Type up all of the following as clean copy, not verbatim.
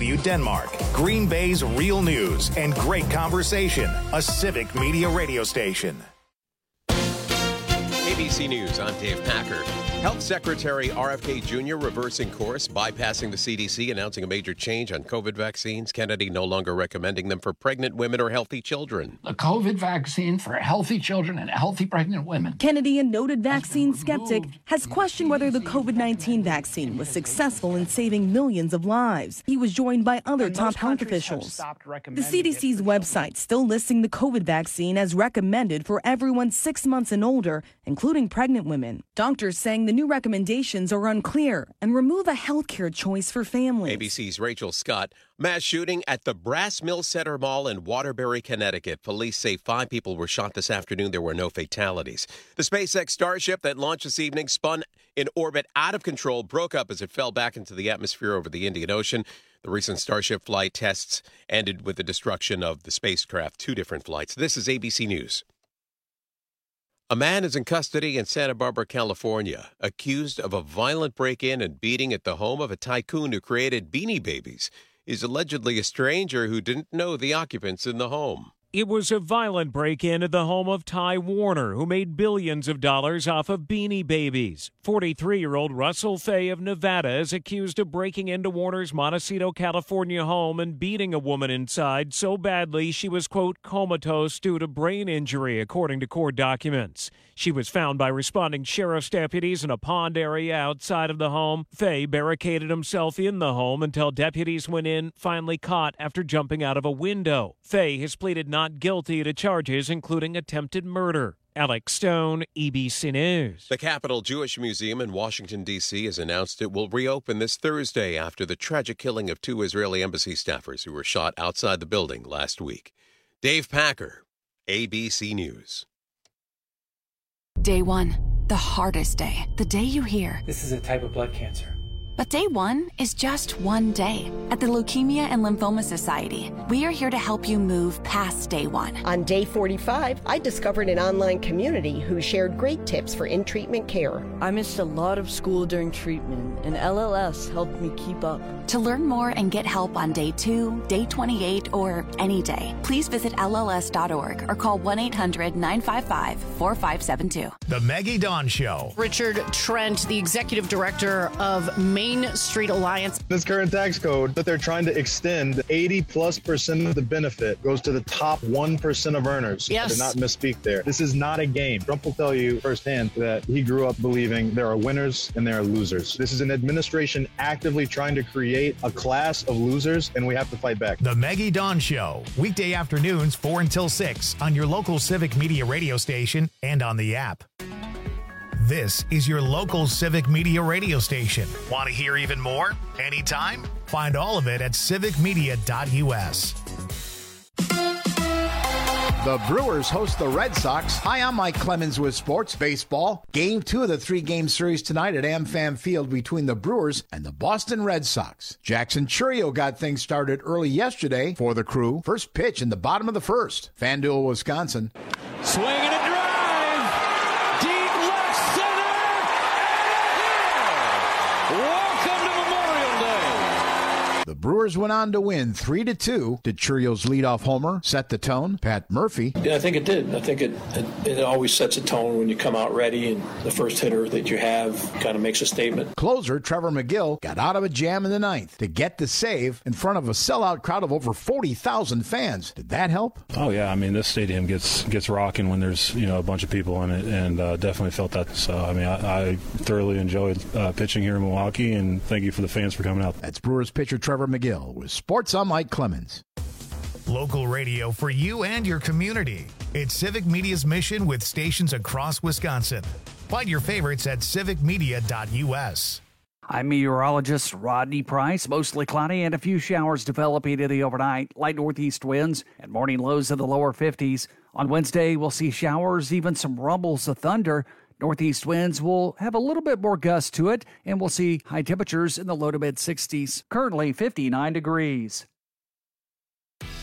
DW Denmark, Green Bay's real news and great conversation. A Civic Media radio station. ABC News, I'm Dave Packer. Health Secretary RFK Jr. reversing course, bypassing the CDC, announcing a major change on COVID vaccines. Kennedy no longer recommending them for pregnant women or healthy children. The COVID vaccine for healthy children and healthy pregnant women. Kennedy, a noted vaccine skeptic, has questioned whether the COVID-19 vaccine was successful in saving millions of lives. He was joined by other top health officials. The CDC's website still listing the COVID vaccine as recommended for everyone 6 months and older, including pregnant women. Doctors saying the new recommendations are unclear and remove a healthcare choice for families. ABC's Rachel Scott. Mass shooting at the Brass Mill Center Mall in Waterbury, Connecticut. Police say 5 people were shot this afternoon. There were no fatalities. The SpaceX Starship that launched this evening spun in orbit out of control, broke up as it fell back into the atmosphere over the Indian Ocean. The recent Starship flight tests ended with the destruction of the spacecraft. 2 different flights. This is ABC News. A man is in custody in Santa Barbara, California, accused of a violent break-in and beating at the home of a tycoon who created Beanie Babies. He's allegedly a stranger who didn't know the occupants in the home. It was a violent break-in at the home of Ty Warner, who made billions of dollars off of Beanie Babies. 43-year-old Russell Fay of Nevada is accused of breaking into Warner's Montecito, California home and beating a woman inside so badly she was, quote, comatose due to brain injury, according to court documents. She was found by responding sheriff's deputies in a pond area outside of the home. Fay barricaded himself in the home until deputies went in, finally caught after jumping out of a window. Fay has pleaded not guilty to charges including attempted murder. Alex Stone, ABC News. The Capitol Jewish Museum in Washington, D.C. has announced it will reopen this Thursday after the tragic killing of 2 Israeli embassy staffers who were shot outside the building last week. Dave Packer, ABC News. Day 1, the hardest day. The day you hear, this is a type of blood cancer. But day 1 is just one day. At the Leukemia and Lymphoma Society, we are here to help you move past day 1. On day 45, I discovered an online community who shared great tips for in-treatment care. I missed a lot of school during treatment, and LLS helped me keep up. To learn more and get help on day 2, day 28, or any day, please visit LLS.org or call 1-800-955-4572. The Maggie Dawn Show. Richard Trent, the executive director of Main Street Alliance. This current tax code that they're trying to extend, 80+% of the benefit goes to the top 1% of earners. Yes. To not misspeak there. This is not a game. Trump will tell you firsthand that he grew up believing there are winners and there are losers. This is an administration actively trying to create a class of losers, and we have to fight back. The Maggie Dawn Show. Weekday afternoons 4 until 6 on your local Civic Media radio station and on the app. This is your local Civic Media radio station. Want to hear even more? Anytime? Find all of it at civicmedia.us. The Brewers host the Red Sox. Hi, I'm Mike Clemens with Sports Baseball. Game 2 of the 3-game series tonight at AmFam Field between the Brewers and the Boston Red Sox. Jackson Chourio got things started early yesterday for the Crew. First pitch in the bottom of the first. FanDuel, Wisconsin. Swing and a drive. Deep left center. And welcome to Memorial Day. The Brewers went on to win 3-2. Did Chourio's leadoff homer set the tone? Pat Murphy. Yeah, I think it did. I think it always sets a tone when you come out ready, and the first hitter that you have kind of makes a statement. Closer Trevor McGill got out of a jam in the 9th to get the save in front of a sellout crowd of over 40,000 fans. Did that help? Oh, yeah. I mean, this stadium gets rocking when there's, a bunch of people in it, and definitely felt that. So, I mean, I thoroughly enjoyed pitching here in Milwaukee, and thank you for the fans for coming out. That's Brewers pitcher Trevor McGill with Sports. I'm Mike Clemens. Local radio for you and your community. It's Civic Media's mission with stations across Wisconsin. Find your favorites at civicmedia.us. I'm meteorologist Rodney Price. Mostly cloudy and a few showers developing in the overnight. Light northeast winds and morning lows in the lower 50s. On Wednesday, we'll see showers, even some rumbles of thunder. Northeast winds will have a little bit more gust to it, and we'll see high temperatures in the low to mid 60s. Currently 59 degrees.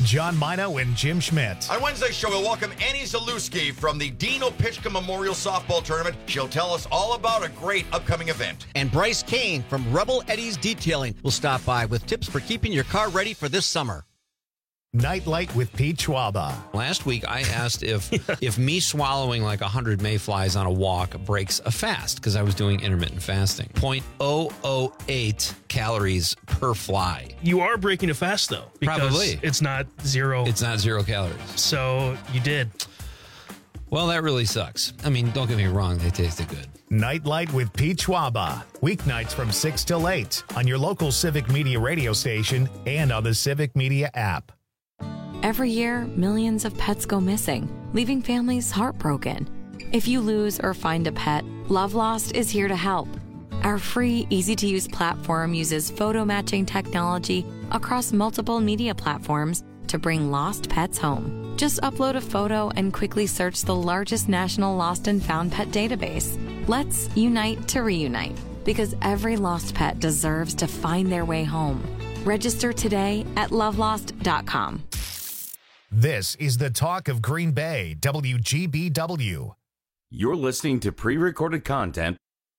John Mino and Jim Schmidt. On Wednesday's show, we'll welcome Annie Zalewski from the Dean Opitchka Memorial Softball Tournament. She'll tell us all about a great upcoming event. And Bryce Kane from Rebel Eddie's Detailing will stop by with tips for keeping your car ready for this summer. Nightlight with Pete Schwaba. Last week, I asked if me swallowing like 100 mayflies on a walk breaks a fast, because I was doing intermittent fasting. 0.008 calories per fly. You are breaking a fast, though. Because Probably. it's not zero. It's not 0 calories. So you did. Well, that really sucks. I mean, don't get me wrong, they tasted good. Nightlight with Pete Schwaba. Weeknights from 6 till 8 on your local Civic Media radio station and on the Civic Media app. Every year, millions of pets go missing, leaving families heartbroken. If you lose or find a pet, Love Lost is here to help. Our free, easy-to-use platform uses photo matching technology across multiple media platforms to bring lost pets home. Just upload a photo and quickly search the largest national lost and found pet database. Let's unite to reunite, because every lost pet deserves to find their way home. Register today at lovelost.com. This is the talk of Green Bay, WGBW. You're listening to pre-recorded content.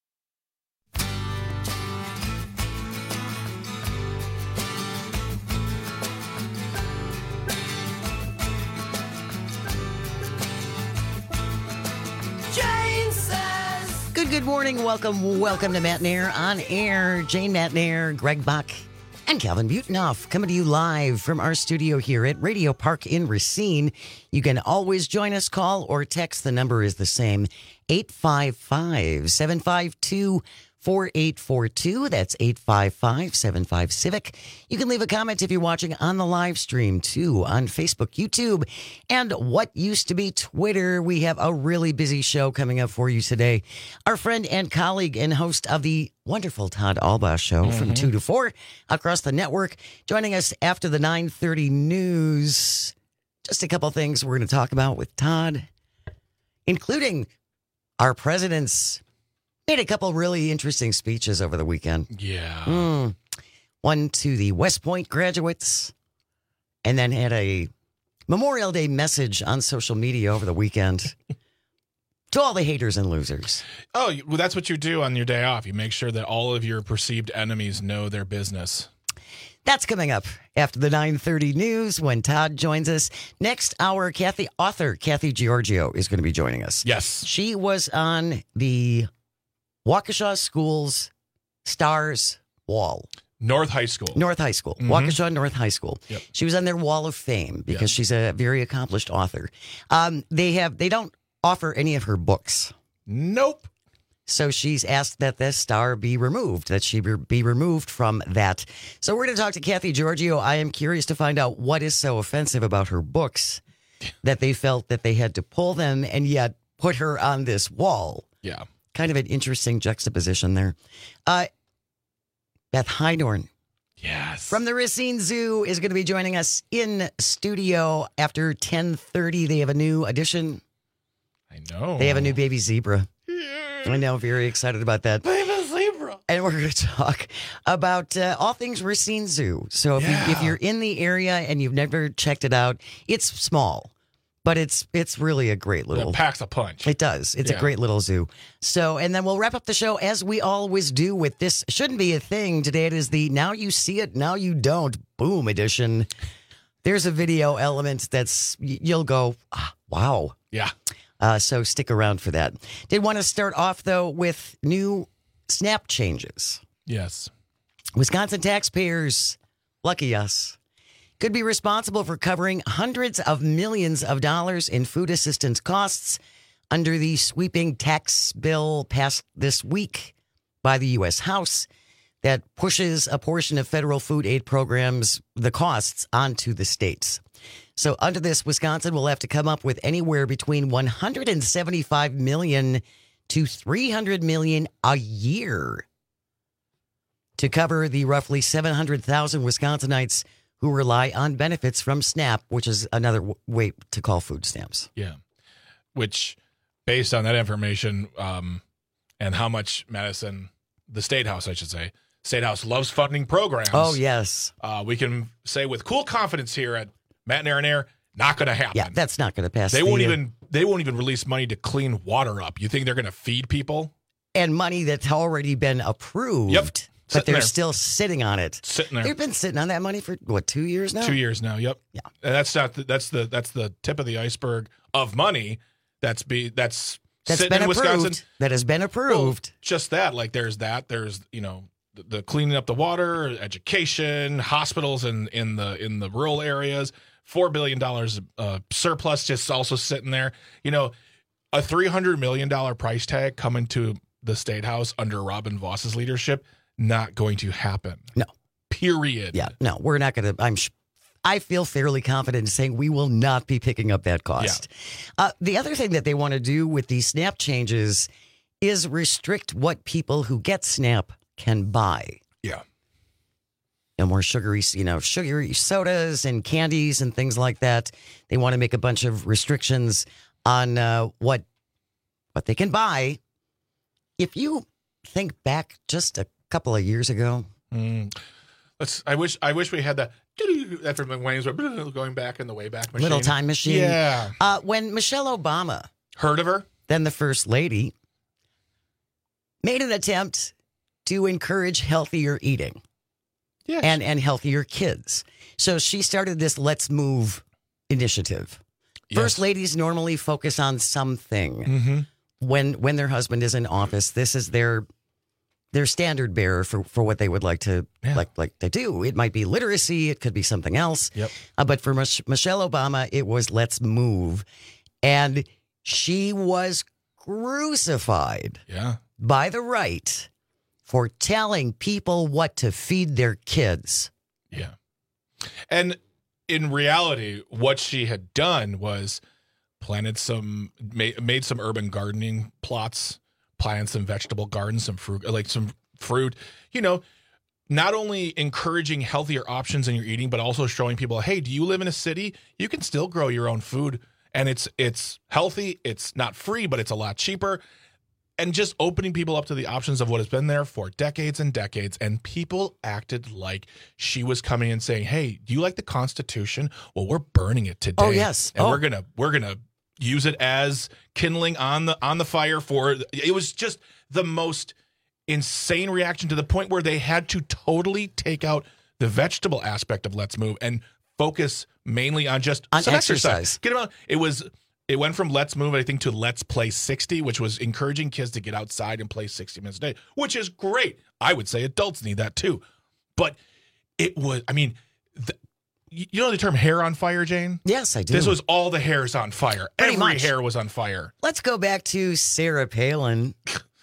Good morning. Welcome to Matt Nair on air. Jane Matt Nair, Greg Buck, and Calvin Butenoff coming to you live from our studio here at Radio Park in Racine. You can always join us, call or text. The number is the same, 855-752-4842. That's 855-75-CIVIC. You can leave a comment if you're watching on the live stream, too, on Facebook, YouTube, and what used to be Twitter. We have a really busy show coming up for you today. Our friend and colleague and host of the wonderful Todd Albaugh Show from 2 to 4 across the network, joining us after the 9:30 news. Just a couple things we're going to talk about with Todd, including our president's made a couple really interesting speeches over the weekend. Yeah. One to the West Point graduates, and then had a Memorial Day message on social media over the weekend to all the haters and losers. Oh, well, that's what you do on your day off. You make sure that all of your perceived enemies know their business. That's coming up after the 9:30 news when Todd joins us. Next hour, author Kathy Giorgio is going to be joining us. Yes. She was on the Waukesha School's Stars Wall. North High School. Waukesha North High School. Yep. She was on their Wall of Fame because she's a very accomplished author. They don't offer any of her books. Nope. So she's asked that this star be removed, that she be removed from that. So we're going to talk to Kathy Giorgio. I am curious to find out what is so offensive about her books that they felt that they had to pull them and yet put her on this wall. Yeah. Kind of an interesting juxtaposition there. Beth Hydorn. Yes. From the Racine Zoo is going to be joining us in studio after 10:30. They have a new addition. I know. They have a new baby zebra. I know, very excited about that. Baby zebra. And we're going to talk about all things Racine Zoo. So if you're in the area and you've never checked it out, it's small. But it's really a great little... It packs a punch. It does. It's a great little zoo. So, and then we'll wrap up the show as we always do with this. Shouldn't be a thing. Today it is the Now You See It, Now You Don't Boom edition. There's a video element that's... You'll go, wow. Yeah. So stick around for that. Did want to start off, though, with new SNAP changes. Yes. Wisconsin taxpayers, lucky us, could be responsible for covering hundreds of millions of dollars in food assistance costs under the sweeping tax bill passed this week by the U.S. House that pushes a portion of federal food aid programs, the costs, onto the states. So under this, Wisconsin will have to come up with anywhere between $175 million to $300 million a year to cover the roughly 700,000 Wisconsinites who rely on benefits from SNAP, which is another way to call food stamps. Yeah. Which, based on that information and how much Madison, the State House, I should say, State House loves funding programs. Oh, yes. We can say with cool confidence here at Matt Marinere, not going to happen. Yeah, that's not going to pass. They won't even release money to clean water up. You think they're going to feed people? And money that's already been approved. Yep. But they're still sitting on it. Sitting there. They've been sitting on that money for what, 2 years now? 2 years now. Yep. Yeah. And that's the tip of the iceberg of money that's sitting been in Wisconsin. Approved, that has been approved. Well, just that. Like there's the cleaning up the water, education, hospitals in the rural areas, $4 billion surplus just also sitting there. A $300 million price tag coming to the State House under Robin Voss's leadership. Not going to happen. No. Period. Yeah. No, we're not going to. I feel fairly confident in saying we will not be picking up that cost. Yeah. The other thing that they want to do with these SNAP changes is restrict what people who get SNAP can buy. Yeah. And more sugary sodas and candies and things like that. They want to make a bunch of restrictions on what they can buy. If you think back just a couple of years ago. I wish we had that from Wayne's going back in the Wayback Machine. Little time machine. Yeah. When Michelle Obama, heard of her? Then the First Lady, made an attempt to encourage healthier eating. Yes. And healthier kids. So she started this Let's Move initiative. Yes. First ladies normally focus on something. When their husband is in office. This is their standard bearer for what they would like to like to do. It might be literacy. It could be something else. Yep. But for Michelle Obama, it was Let's Move. And she was crucified by the right for telling people what to feed their kids. Yeah. And in reality, what she had done was made some urban gardening plots, planted some vegetable gardens, some fruit, not only encouraging healthier options in your eating, but also showing people, hey, do you live in a city? You can still grow your own food and it's healthy. It's not free, but it's a lot cheaper. And just opening people up to the options of what has been there for decades and decades. And people acted like she was coming and saying, hey, do you like the Constitution? Well, we're burning it today. Oh, yes. And we're gonna use it as kindling on the fire for it. Was just the most insane reaction to the point where they had to totally take out the vegetable aspect of Let's Move and focus mainly on some exercise. Get them out. It went from Let's Move, I think, to Let's Play 60, which was encouraging kids to get outside and play 60 minutes a day, which is great. I would say adults need that too. But it was, you know the term hair on fire, Jane? Yes, I do. This was all the hairs on fire. Pretty Every much. hair was on fire. Let's go back to Sarah Palin.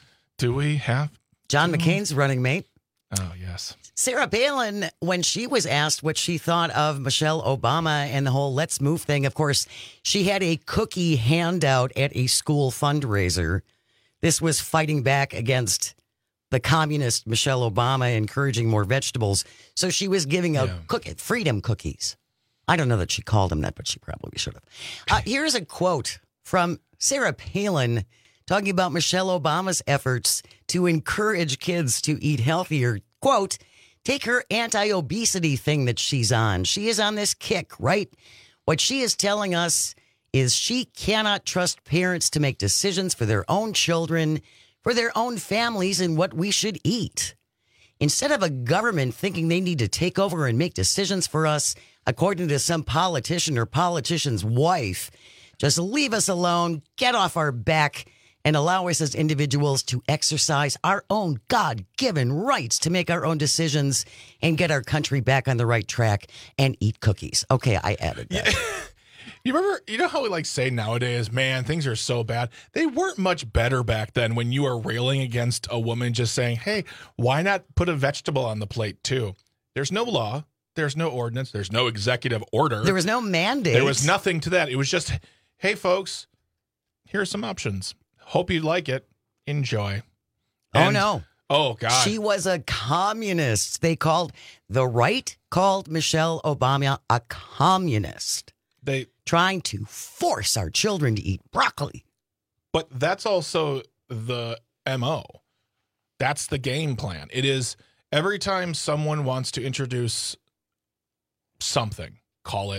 Do we have? John McCain's running mate. Oh, yes. Sarah Palin, when she was asked what she thought of Michelle Obama and the whole Let's Move thing, of course, she had a cookie handout at a school fundraiser. This was fighting back against the communist Michelle Obama encouraging more vegetables. So she was giving out freedom cookies. I don't know that she called them that, but she probably should have. Here's a quote from Sarah Palin talking about Michelle Obama's efforts to encourage kids to eat healthier. Quote, take her anti-obesity thing that she's on. She is on this kick, right? What she is telling us is she cannot trust parents to make decisions for their own children, for their own families, and what we should eat. Instead of a government thinking they need to take over and make decisions for us, according to some politician or politician's wife, just leave us alone, get off our back, and allow us as individuals to exercise our own God-given rights to make our own decisions and get our country back on the right track and eat cookies. Okay, I added that. You remember, you know how we say nowadays, man, things are so bad. They weren't much better back then when you were railing against a woman just saying, hey, why not put a vegetable on the plate too? There's no law. There's no ordinance. There's no executive order. There was no mandate. There was nothing to that. It was just, hey, folks, here are some options. Hope you like it. Enjoy. Oh, no. Oh, God. She was a communist. The right called Michelle Obama a communist. Trying to force our children to eat broccoli. But that's also the MO. That's the game plan. It is every time someone wants to introduce something, call it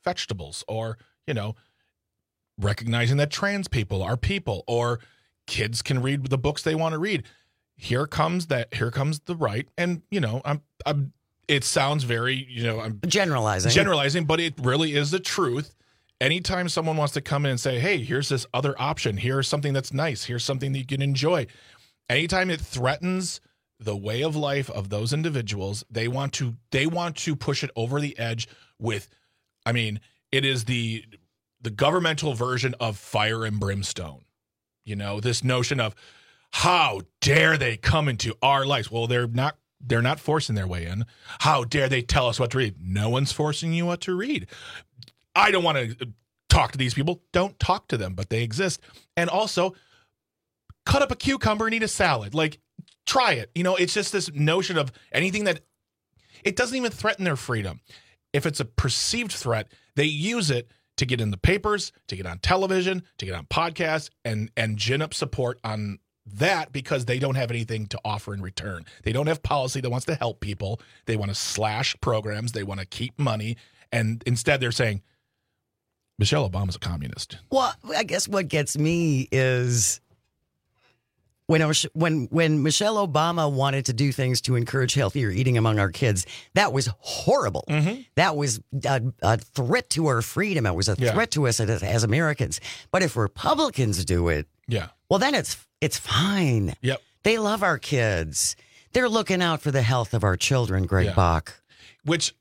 vegetables, or, recognizing that trans people are people, or kids can read the books they want to read. Here comes the right. And, it sounds very, I'm generalizing, but it really is the truth. Anytime someone wants to come in and say, hey, here's this other option, here's something that's nice, here's something that you can enjoy. Anytime it threatens the way of life of those individuals, they want to push it over the edge with, it is the governmental version of fire and brimstone. This notion of how dare they come into our lives? Well, they're not forcing their way in. How dare they tell us what to read? No one's forcing you what to read. I don't want to talk to these people. Don't talk to them, but they exist. And also, cut up a cucumber and eat a salad. Like, try it. It's just this notion of anything that it doesn't even threaten their freedom. If it's a perceived threat, they use it to get in the papers, to get on television, to get on podcasts, and gin up support on that because they don't have anything to offer in return. They don't have policy that wants to help people. They want to slash programs. They want to keep money. And instead they're saying, Michelle Obama's a communist. Well, I guess what gets me is when Michelle Obama wanted to do things to encourage healthier eating among our kids, that was horrible. Mm-hmm. That was a threat to our freedom. It was a threat to us as Americans. But if Republicans do it, well, then it's fine. Yep. They love our kids. They're looking out for the health of our children, Greg Bach. Which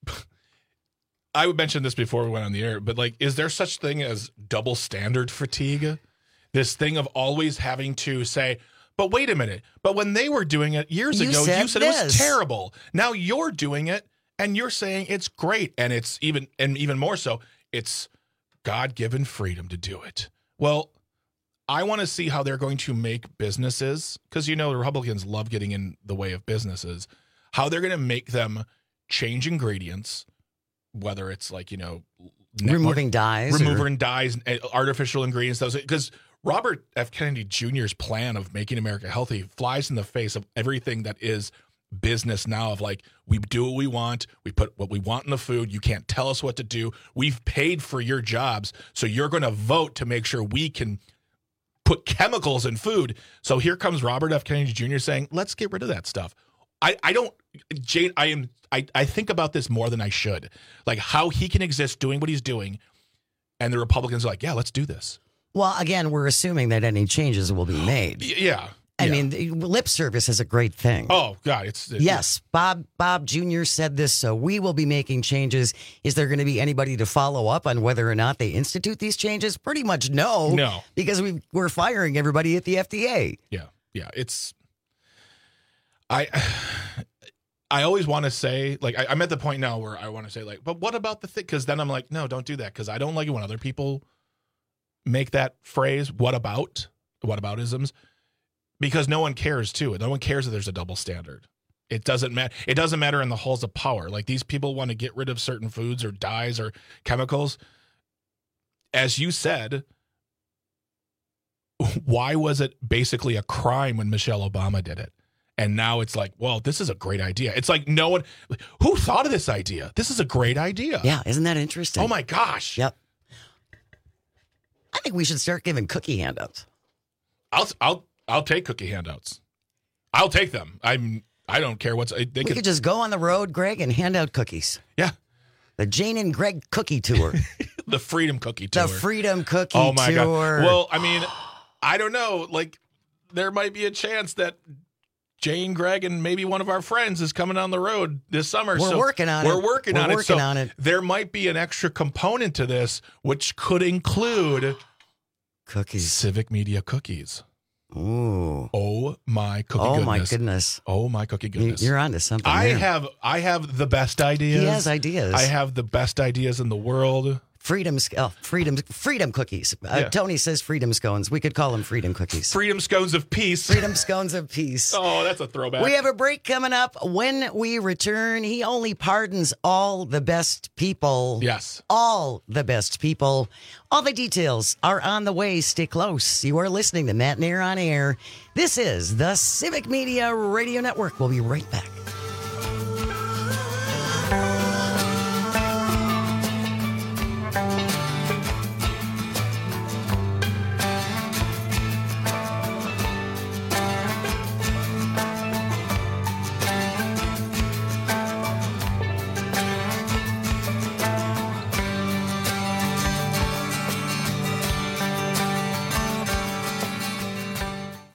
I would mention this before we went on the air, but is there such thing as double standard fatigue? This thing of always having to say, but wait a minute, but when they were doing it years ago, you said it was terrible. Now you're doing it and you're saying it's great. And it's even more so, it's God-given freedom to do it. Well, I want to see how they're going to make businesses, because the Republicans love getting in the way of businesses, how they're going to make them change ingredients, whether it's removing dyes, artificial ingredients, those, because Robert F. Kennedy Jr.'s plan of making America healthy flies in the face of everything that is business now, of we do what we want, we put what we want in the food, you can't tell us what to do, we've paid for your jobs, so you're going to vote to make sure we can put chemicals in food. So here comes Robert F. Kennedy Jr. saying, let's get rid of that stuff. I think about this more than I should. How he can exist doing what he's doing, and the Republicans are yeah, let's do this. Well, again, we're assuming that any changes will be made. Yeah. I mean, lip service is a great thing. Oh, God. Yes, Bob Jr. said this, so we will be making changes. Is there going to be anybody to follow up on whether or not they institute these changes? Pretty much no. No. Because we're firing everybody at the FDA. Yeah. Yeah. I always want to say, I'm at the point now where I want to say, but what about the thing? Because then I'm no, don't do that. Because I don't like it when other people make that phrase, whataboutisms, because no one cares, too. No one cares that there's a double standard. It doesn't matter. It doesn't matter in the halls of power. These people want to get rid of certain foods or dyes or chemicals. As you said, why was it basically a crime when Michelle Obama did it? And now it's well, this is a great idea. It's no one, who thought of this idea? This is a great idea. Yeah, isn't that interesting? Oh my gosh. Yep. I think we should start giving cookie handouts. I'll take cookie handouts. I'll take them. I don't care what's. We could just go on the road, Greg, and hand out cookies. Yeah. The Jane and Greg Cookie Tour. The Freedom Cookie Tour. The Freedom Cookie Tour. Oh my God. Well, I don't know. There might be a chance that Jane, Greg, and maybe one of our friends is coming on the road this summer. We're working on it. There might be an extra component to this, which could include cookies, Civic Media cookies. Ooh! Oh my cookie goodness! Oh my goodness! Oh my cookie goodness! You're onto something. I have the best ideas. He has ideas. I have the best ideas in the world. Freedom cookies. Tony says freedom scones. We could call them freedom cookies. Freedom scones of peace. Freedom scones of peace. Oh, that's a throwback. We have a break coming up. When we return, he only pardons all the best people. Yes. All the best people. All the details are on the way. Stay close. You are listening to Matt Nair on Air. This is the Civic Media Radio Network. We'll be right back.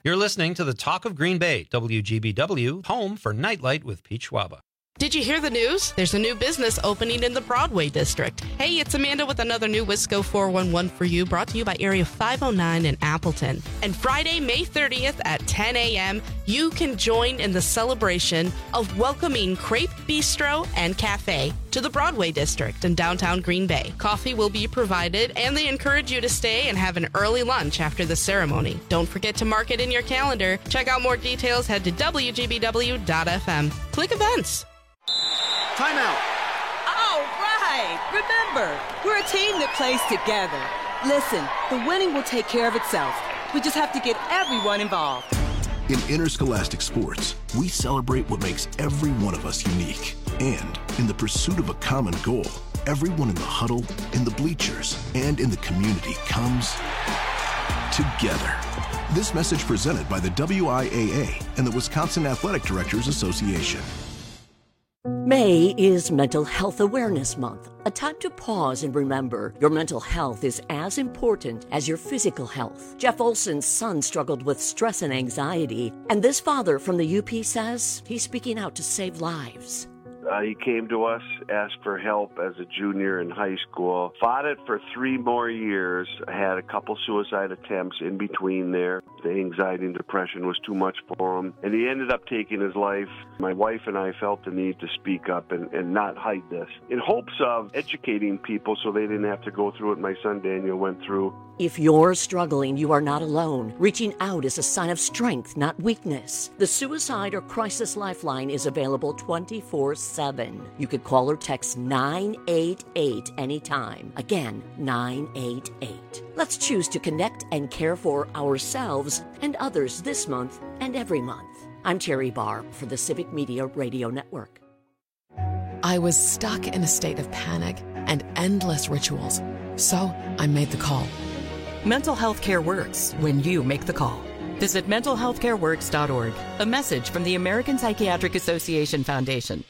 You're listening to the Talk of Green Bay, WGBW, home for Nightlight with Pete Schwaba. Did you hear the news? There's a new business opening in the Broadway district. Hey, it's Amanda with another new Wisco 411 for you, brought to you by Area 509 in Appleton. And Friday, May 30th at 10 a.m., you can join in the celebration of welcoming Crepe Bistro and Cafe to the Broadway district in downtown Green Bay. Coffee will be provided, and they encourage you to stay and have an early lunch after the ceremony. Don't forget to mark it in your calendar. Check out more details. Head to WGBW.fm. Click events. Timeout. All right. Remember, we're a team that plays together. Listen, the winning will take care of itself. We just have to get everyone involved. In interscholastic sports, we celebrate what makes every one of us unique. And in the pursuit of a common goal, everyone in the huddle, in the bleachers, and in the community comes together. This message presented by the WIAA and the Wisconsin Athletic Directors Association. May is Mental Health Awareness Month, a time to pause and remember your mental health is as important as your physical health. Jeff Olson's son struggled with stress and anxiety, and this father from the UP says he's speaking out to save lives. He came to us, asked for help as a junior in high school, fought it for 3 more years, had a couple suicide attempts in between there. The anxiety and depression was too much for him, and he ended up taking his life. My wife and I felt the need to speak up and not hide this, in hopes of educating people so they didn't have to go through what my son Daniel went through. If you're struggling, you are not alone. Reaching out is a sign of strength, not weakness. The Suicide or Crisis Lifeline is available 24/7. You could call or text 988 anytime. Again, 988. Let's choose to connect and care for ourselves and others this month and every month. I'm Terry Barr for the Civic Media Radio Network. I was stuck in a state of panic and endless rituals, so I made the call. Mental health care works when you make the call. Visit mentalhealthcareworks.org. A message from the American Psychiatric Association Foundation.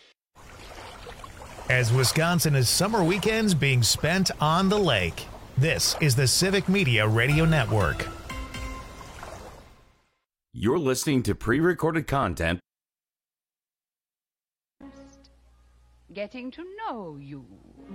As Wisconsin is summer weekends being spent on the lake, this is the Civic Media Radio Network. You're listening to pre-recorded content. Getting to know you.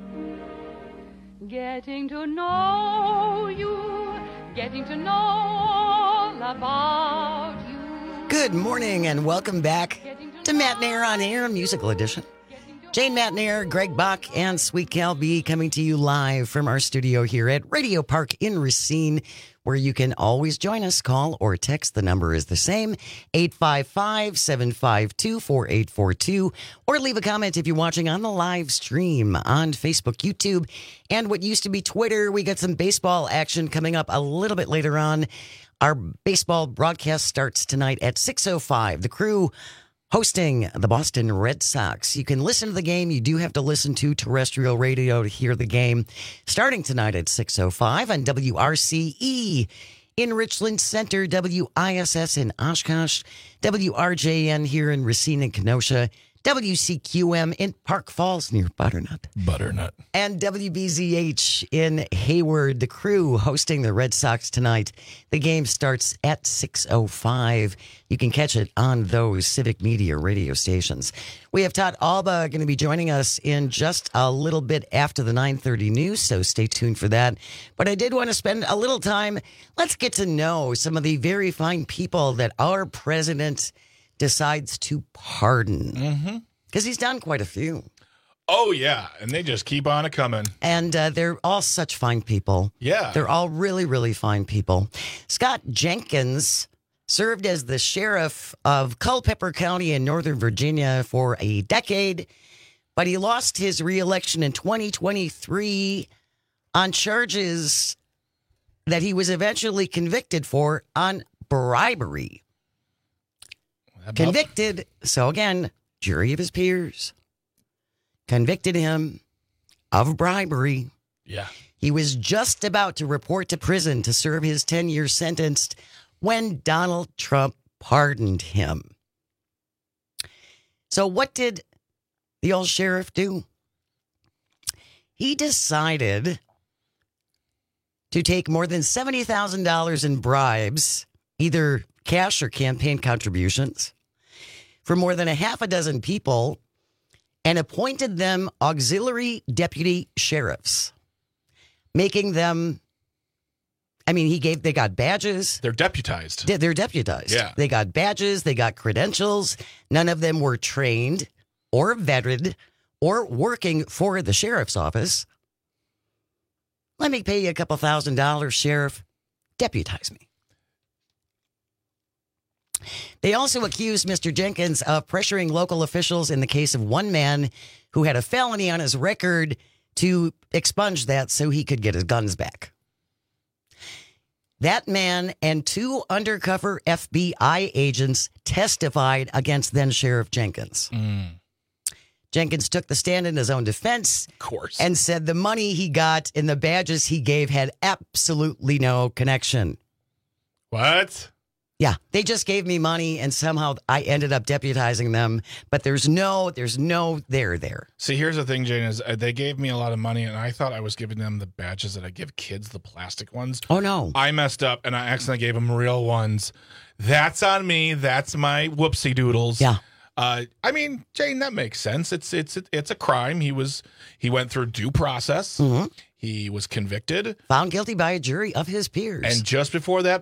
Getting to know you. Getting to know all about you. Good morning and welcome back to Matt Nair on Air, musical edition. Jane Matt Nair, Greg Bach, and Sweet Cal B coming to you live from our studio here at Radio Park in Racine, where you can always join us. Call or text. The number is the same, 855-752-4842, or leave a comment if you're watching on the live stream on Facebook, YouTube, and what used to be Twitter. We got some baseball action coming up a little bit later on. Our baseball broadcast starts tonight at 6:05. The Crew hosting the Boston Red Sox. You can listen to the game. You do have to listen to terrestrial radio to hear the game. Starting tonight at 6:05 on WRCE in Richland Center, WISS in Oshkosh, WRJN here in Racine and Kenosha, WCQM in Park Falls near Butternut. And WBZH in Hayward. The Crew hosting the Red Sox tonight. The game starts at 6:05. You can catch it on those Civic Media radio stations. We have Todd Alba going to be joining us in just a little bit after the 9:30 news, so stay tuned for that. But I did want to spend a little time. Let's get to know some of the very fine people that our president decides to pardon. Because he's done quite a few. Oh, yeah. And they just keep on coming. And they're all such fine people. Yeah. They're all really, really fine people. Scott Jenkins served as the sheriff of Culpeper County in Northern Virginia for a decade, but he lost his reelection in 2023 on charges that he was eventually convicted for on bribery. Convicted. So again, jury of his peers convicted him of bribery. Yeah. He was just about to report to prison to serve his 10-year sentence when Donald Trump pardoned him. So what did the old sheriff do? He decided to take more than $70,000 in bribes, either cash or campaign contributions for more than a half a dozen people and appointed them auxiliary deputy sheriffs, making them, they got badges. They're deputized. They're deputized. Yeah. They got badges. They got credentials. None of them were trained or vetted or working for the sheriff's office. Let me pay you a couple $1,000, sheriff. Deputize me. They also accused Mr. Jenkins of pressuring local officials in the case of one man who had a felony on his record to expunge that so he could get his guns back. That man and 2 undercover FBI agents testified against then Sheriff Jenkins. Jenkins took the stand in his own defense. Of course. And said the money he got and the badges he gave had absolutely no connection. What? Yeah, they just gave me money and somehow I ended up deputizing them, but there's no there there. See, here's the thing, Jane, is they gave me a lot of money and I thought I was giving them the badges that I give kids, the plastic ones. Oh, no. I messed up and I accidentally gave them real ones. That's on me. That's my whoopsie doodles. Yeah. Jane, that makes sense. It's a crime. He went through due process. Mm-hmm. He was convicted, found guilty by a jury of his peers. And just before that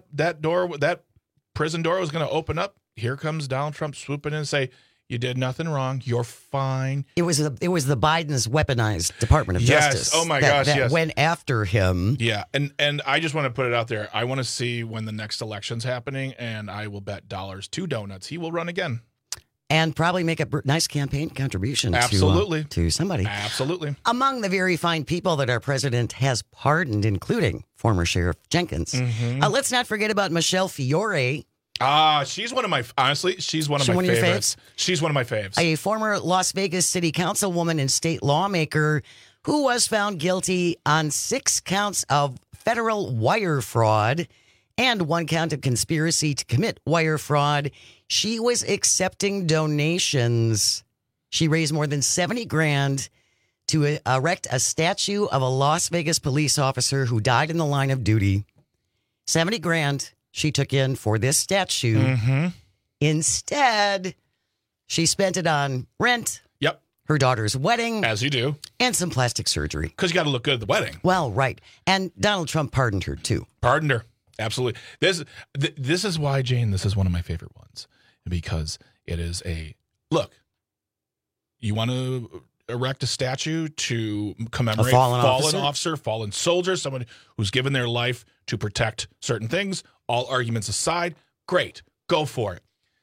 prison door was going to open up, here comes Donald Trump swooping in and say, "You did nothing wrong. You're fine." It was the Biden's weaponized Department of Justice. Oh my gosh, that yes. went after him. Yeah, and I just want to put it out there. I want to see when the next election's happening, and I will bet dollars to donuts he will run again. And probably make a nice campaign contribution Absolutely. to somebody. Absolutely. Among the very fine people that our president has pardoned, including former Sheriff Jenkins. Mm-hmm. Let's not forget about Michelle Fiore. She's one of my favorites. She's one of my faves. A former Las Vegas City Councilwoman and state lawmaker who was found guilty on 6 counts of federal wire fraud and 1 count of conspiracy to commit wire fraud. She was accepting donations. She raised more than $70,000 to erect a statue of a Las Vegas police officer who died in the line of duty. $70,000 she took in for this statue. Mm-hmm. Instead, she spent it on rent. Yep. Her daughter's wedding. As you do. And some plastic surgery. Because you got to look good at the wedding. Well, right. And Donald Trump pardoned her, too. Pardoned her. Absolutely. This is why, Jane, this is one of my favorite ones. Because it is look, you want to erect a statue to commemorate fallen officer, fallen soldier, someone who's given their life to protect certain things. All arguments aside, great. Go for it.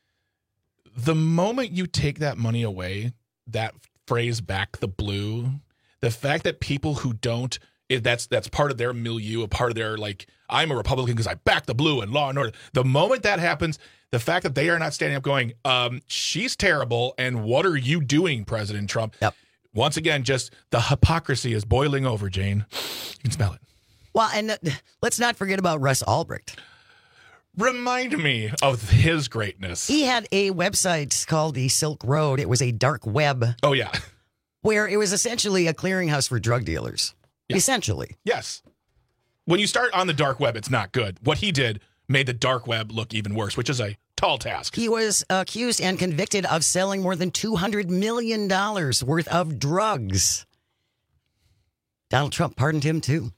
The moment you take that money away, that phrase "back the blue," the fact that people who don't, that's part of their milieu, a part of their, like, I'm a Republican because I back the blue and law and order. The moment that happens, the fact that they are not standing up going, she's terrible, and what are you doing, President Trump? Yep. Once again, just the hypocrisy is boiling over, Jane. You can smell it. Well, and let's not forget about Russ Albrecht. Remind me of his greatness. He had a website called the Silk Road. It was a dark web. Oh, yeah. Where it was essentially a clearinghouse for drug dealers. Yeah. Essentially. Yes. When you start on the dark web, it's not good. What he did made the dark web look even worse, which is a tall task. He was accused and convicted of selling more than $200 million worth of drugs. Donald Trump pardoned him, too.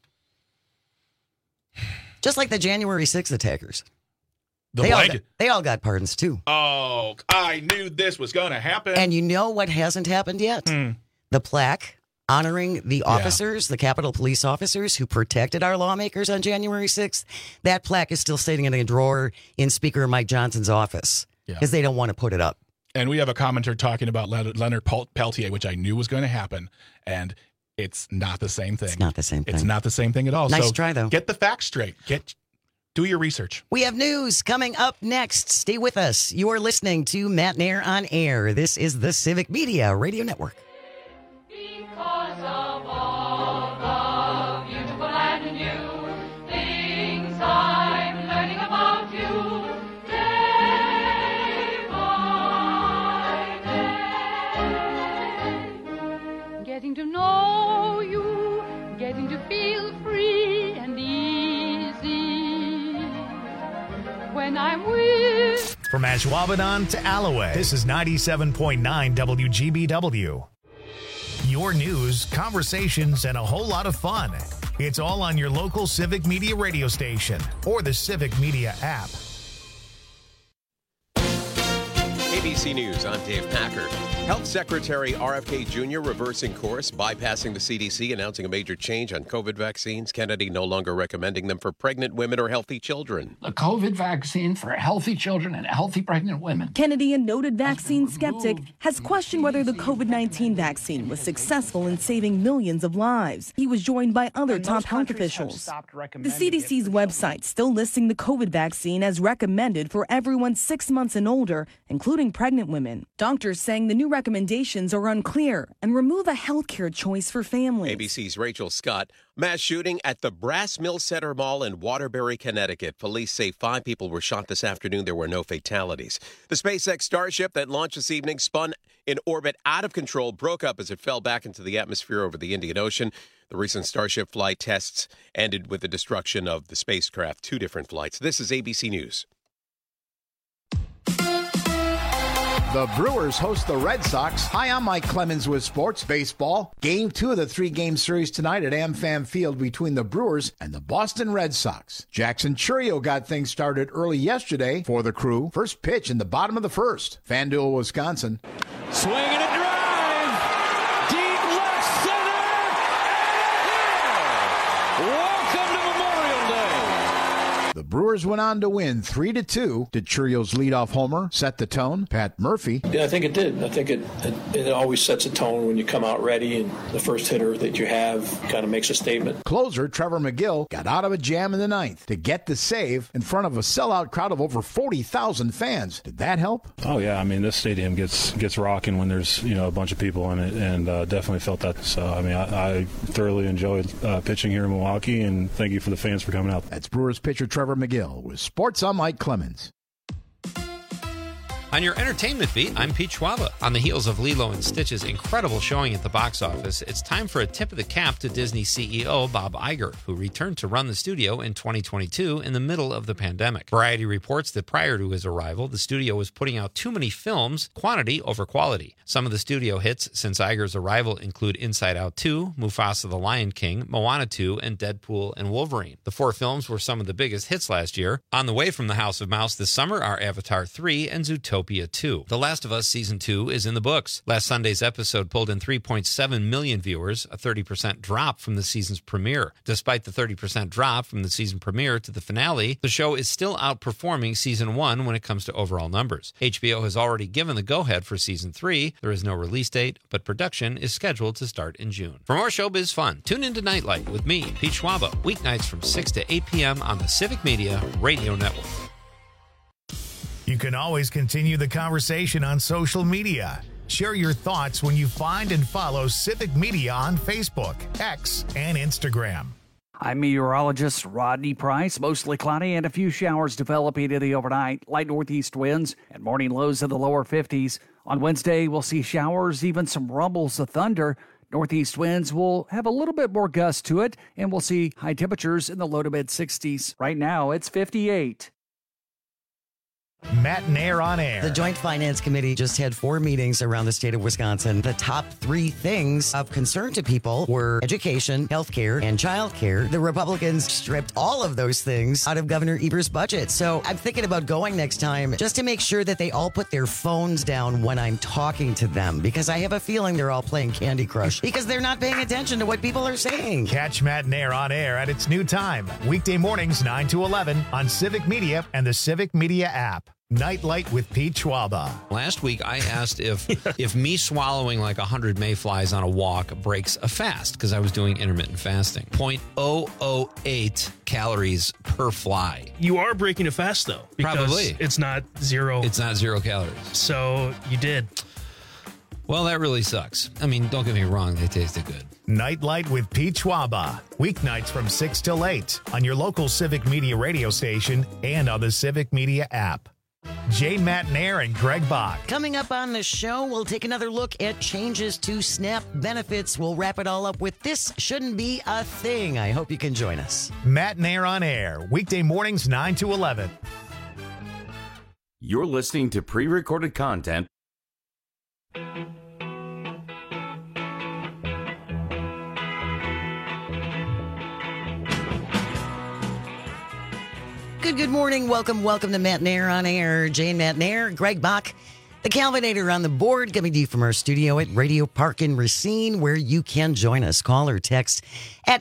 Just like the January 6th attackers. They all got pardons, too. Oh, I knew this was going to happen. And you know what hasn't happened yet? The plaque honoring the officers, the Capitol Police officers who protected our lawmakers on January 6th. That plaque is still sitting in a drawer in Speaker Mike Johnson's office because they don't want to put it up. And we have a commenter talking about Leonard Peltier, which I knew was going to happen. And it's not the same thing. It's not the same thing. It's not the same thing at all. Nice so try, though. Get the facts straight. Do your research. We have news coming up next. Stay with us. You are listening to Matt Nair on Air. This is the Civic Media Radio Network. Because of all the beautiful and new things I'm learning about you day by day. Getting to know you, getting to feel free and easy when I'm with From Ashwaubenon to Alloway, this is 97.9 WGBW. Your news, conversations, and a whole lot of fun. It's all on your local Civic Media radio station or the Civic Media app. ABC News, I'm Dave Packer. Health Secretary RFK Jr. reversing course, bypassing the CDC, announcing a major change on COVID vaccines. Kennedy no longer recommending them for pregnant women or healthy children. The COVID vaccine for healthy children and healthy pregnant women. Kennedy, a noted vaccine skeptic, has questioned whether the COVID-19 vaccine was successful in saving millions of lives. He was joined by other top health officials. The CDC's website still listing the COVID vaccine as recommended for everyone 6 months and older, including pregnant women. Doctors saying the new recommendations are unclear and remove a healthcare choice for families. ABC's Rachel Scott. Mass shooting at the Brass Mill Center Mall in Waterbury, Connecticut. Police say 5 people were shot this afternoon. There were no fatalities. The SpaceX Starship that launched this evening spun in orbit out of control, broke up as it fell back into the atmosphere over the Indian Ocean. The recent Starship flight tests ended with the destruction of the spacecraft. 2 different flights. This is ABC News. The Brewers host the Red Sox. Hi, I'm Mike Clemens with Sports Baseball. Game 2 of the 3-game series tonight at AmFam Field between the Brewers and the Boston Red Sox. Jackson Chourio got things started early yesterday for the Crew. First pitch in the bottom of the first. FanDuel, Wisconsin. Swing and a drive. Deep left center. And welcome to Memorial Day. The Brewers went on to win 3-2. Did Chourio's leadoff homer set the tone? Pat Murphy. Yeah, I think it did. I think it always sets a tone when you come out ready, and the first hitter that you have kind of makes a statement. Closer Trevor McGill got out of a jam in the 9th to get the save in front of a sellout crowd of over 40,000 fans. Did that help? Oh yeah, I mean this stadium gets rocking when there's a bunch of people in it, and definitely felt that. So I mean I thoroughly enjoyed pitching here in Milwaukee, and thank you for the fans for coming out. That's Brewers pitcher Trevor McGill with Sports. I'm Mike Clemens. On your entertainment beat, I'm Pete Schwaba. On the heels of Lilo and Stitch's incredible showing at the box office, it's time for a tip of the cap to Disney CEO Bob Iger, who returned to run the studio in 2022 in the middle of the pandemic. Variety reports that prior to his arrival, the studio was putting out too many films, quantity over quality. Some of the studio hits since Iger's arrival include Inside Out 2, Mufasa the Lion King, Moana 2, and Deadpool and Wolverine. The 4 films were some of the biggest hits last year. On the way from the House of Mouse this summer are Avatar 3 and Zootopia 2. The Last of Us Season 2 is in the books. Last Sunday's episode pulled in 3.7 million viewers, a 30% drop from the season's premiere. Despite the 30% drop from the season premiere to the finale, the show is still outperforming Season 1 when it comes to overall numbers. HBO has already given the go-ahead for Season 3. There is no release date, but production is scheduled to start in June. For more showbiz fun, tune into Nightlight with me, Pete Schwaba, weeknights from 6 to 8 p.m. on the Civic Media Radio Network. You can always continue the conversation on social media. Share your thoughts when you find and follow Civic Media on Facebook, X, and Instagram. I'm meteorologist Rodney Price. Mostly cloudy and a few showers developing in the overnight. Light northeast winds and morning lows in the lower 50s. On Wednesday, we'll see showers, even some rumbles of thunder. Northeast winds will have a little bit more gust to it, and we'll see high temperatures in the low to mid 60s. Right now, it's 58. Matt Nair on air. The Joint Finance Committee just had 4 meetings around the state of Wisconsin. The top 3 things of concern to people were education, healthcare, and childcare. The Republicans stripped all of those things out of Governor Eber's budget. So I'm thinking about going next time just to make sure that they all put their phones down when I'm talking to them, because I have a feeling they're all playing Candy Crush because they're not paying attention to what people are saying. Catch Matt Nair on air at its new time, weekday mornings 9 to 11 on Civic Media and the Civic Media app. Nightlight with Pete Schwaba. Last week, I asked if me swallowing like 100 mayflies on a walk breaks a fast, because I was doing intermittent fasting. 0.008 calories per fly. You are breaking a fast, though. Because Probably. It's not 0. It's not 0 calories. So you did. Well, that really sucks. I mean, don't get me wrong. They tasted good. Nightlight with Pete Schwaba. Weeknights from 6 till 8 on your local Civic Media radio station and on the Civic Media app. Jay Matt Nair and Greg Bach. Coming up on the show, we'll take another look at changes to SNAP benefits. We'll wrap it all up with This Shouldn't Be a Thing. I hope you can join us. Matt Nair on air, weekday mornings 9 to 11. You're listening to pre-recorded content. Good morning. Welcome to Matt Nair on Air. Jane Matt Nair, Greg Bach, the Calvinator on the board, coming to you from our studio at Radio Park in Racine, where you can join us. Call or text at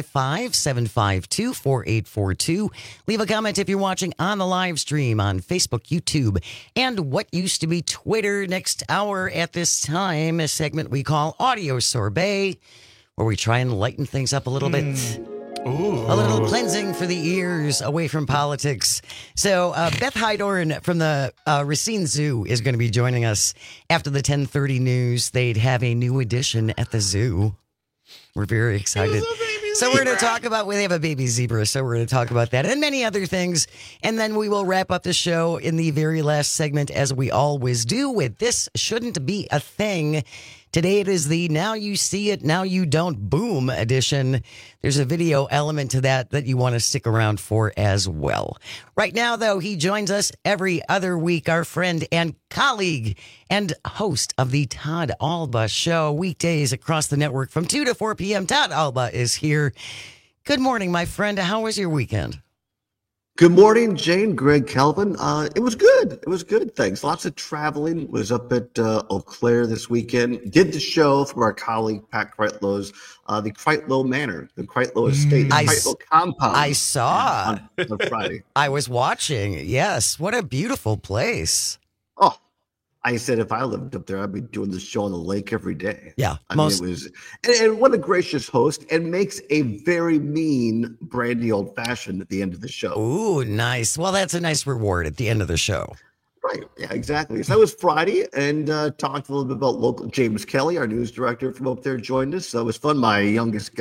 855-752-4842. Leave a comment if you're watching on the live stream on Facebook, YouTube, and what used to be Twitter. Next hour at this time, a segment we call Audio Sorbet, where we try and lighten things up a little bit. Ooh. A little cleansing for the ears away from politics. So Beth Hydorn from the Racine Zoo is going to be joining us after the 10:30 news. They'd have a new addition at the zoo. We're very excited. So we're going to talk about, they have a baby zebra, so we're going to talk about that and many other things. And then we will wrap up the show in the very last segment, as we always do, with This Shouldn't Be a Thing. Today it is the Now You See It, Now You Don't Boom edition. There's a video element to that you want to stick around for as well. Right now, though, he joins us every other week, our friend and colleague and host of the Todd Alba Show, weekdays across the network from 2 to 4 p.m. Todd Alba is here. Good morning, my friend. How was your weekend? Good morning, Jane, Greg, Calvin. It was good. It was good. Thanks. Lots of traveling. Was up at Eau Claire this weekend. Did the show from our colleague Pat Kreitlow's the Kreitlow Manor, the Kreitlow Estate, the Kreitlow compound. I saw on Friday. I was watching. Yes, what a beautiful place. Oh, I said if I lived up there, I'd be doing the show on the lake every day. Yeah, I mean, it was, and what a gracious host, and makes a very mean brandy old fashioned at the end of the show. Ooh, nice. Well, that's a nice reward at the end of the show. Right. Yeah, exactly. So that was Friday, and talked a little bit about local. James Kelly, our news director from up there, joined us. So it was fun. My youngest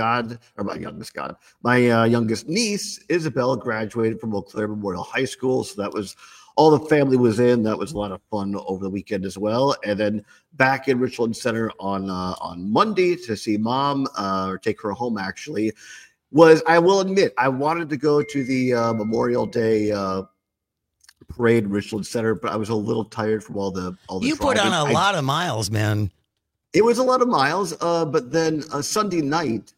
niece, Isabel, graduated from Eau Claire Memorial High School. So that was all the family was in. That was a lot of fun over the weekend as well. And then back in Richland Center on Monday to see Mom, or take her home, actually, I will admit, I wanted to go to the Memorial Day parade in Richland Center, but I was a little tired from all the You driving. put on a lot of miles, man. It was a lot of miles, but then on Sunday night,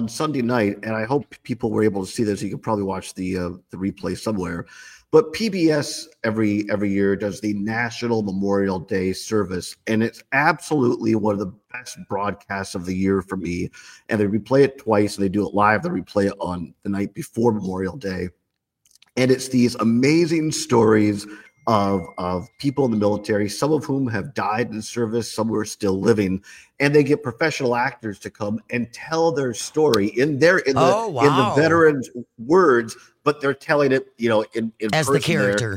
and I hope people were able to see this. You can probably watch the replay somewhere. But PBS every year does the National Memorial Day service, and it's absolutely one of the best broadcasts of the year for me. And they replay it twice, and they do it live. They replay it on the night before Memorial Day. And it's these amazing stories of people in the military, some of whom have died in service, some who are still living, and they get professional actors to come and tell their story in the veterans' words, but they're telling it, in as person the character.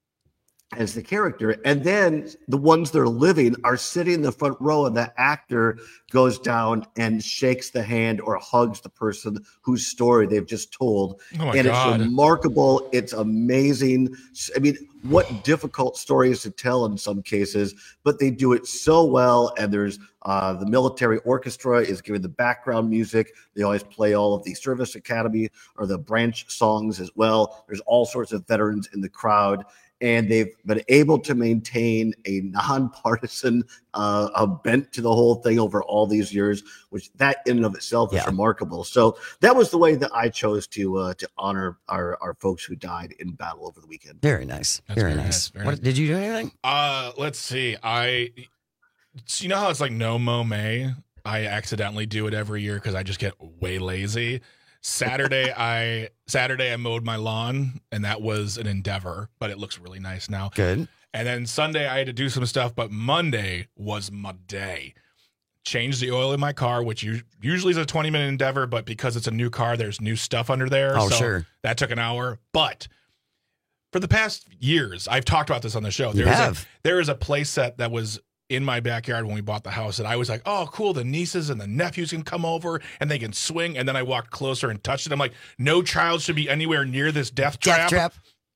As the character. And then the ones that are living are sitting in the front row, and the actor goes down and shakes the hand or hugs the person whose story they've just told. Oh my and God. It's remarkable. It's amazing. I mean, what difficult stories to tell in some cases, but they do it so well. And there's the military orchestra is giving the background music. They always play all of the service academy or the branch songs as well. There's all sorts of veterans in the crowd. And they've been able to maintain a nonpartisan bent to the whole thing over all these years, which that in and of itself is remarkable. So that was the way that I chose to honor our folks who died in battle over the weekend. Very nice. Very nice. Did you do anything? Let's see. You know how it's like no mow May? I accidentally do it every year because I just get way lazy. Saturday I mowed my lawn, and that was an endeavor, but it looks really nice now. Good. And then Sunday I had to do some stuff, but Monday was my day. Changed the oil in my car, which usually is a 20-minute endeavor, but because it's a new car, there's new stuff under there. Oh, so sure. That took an hour. But for the past years, I've talked about this on the show. There is a play set that was in my backyard when we bought the house, and I was like, oh, cool, the nieces and the nephews can come over and they can swing. And then I walked closer and touched it. I'm like, no child should be anywhere near this death trap.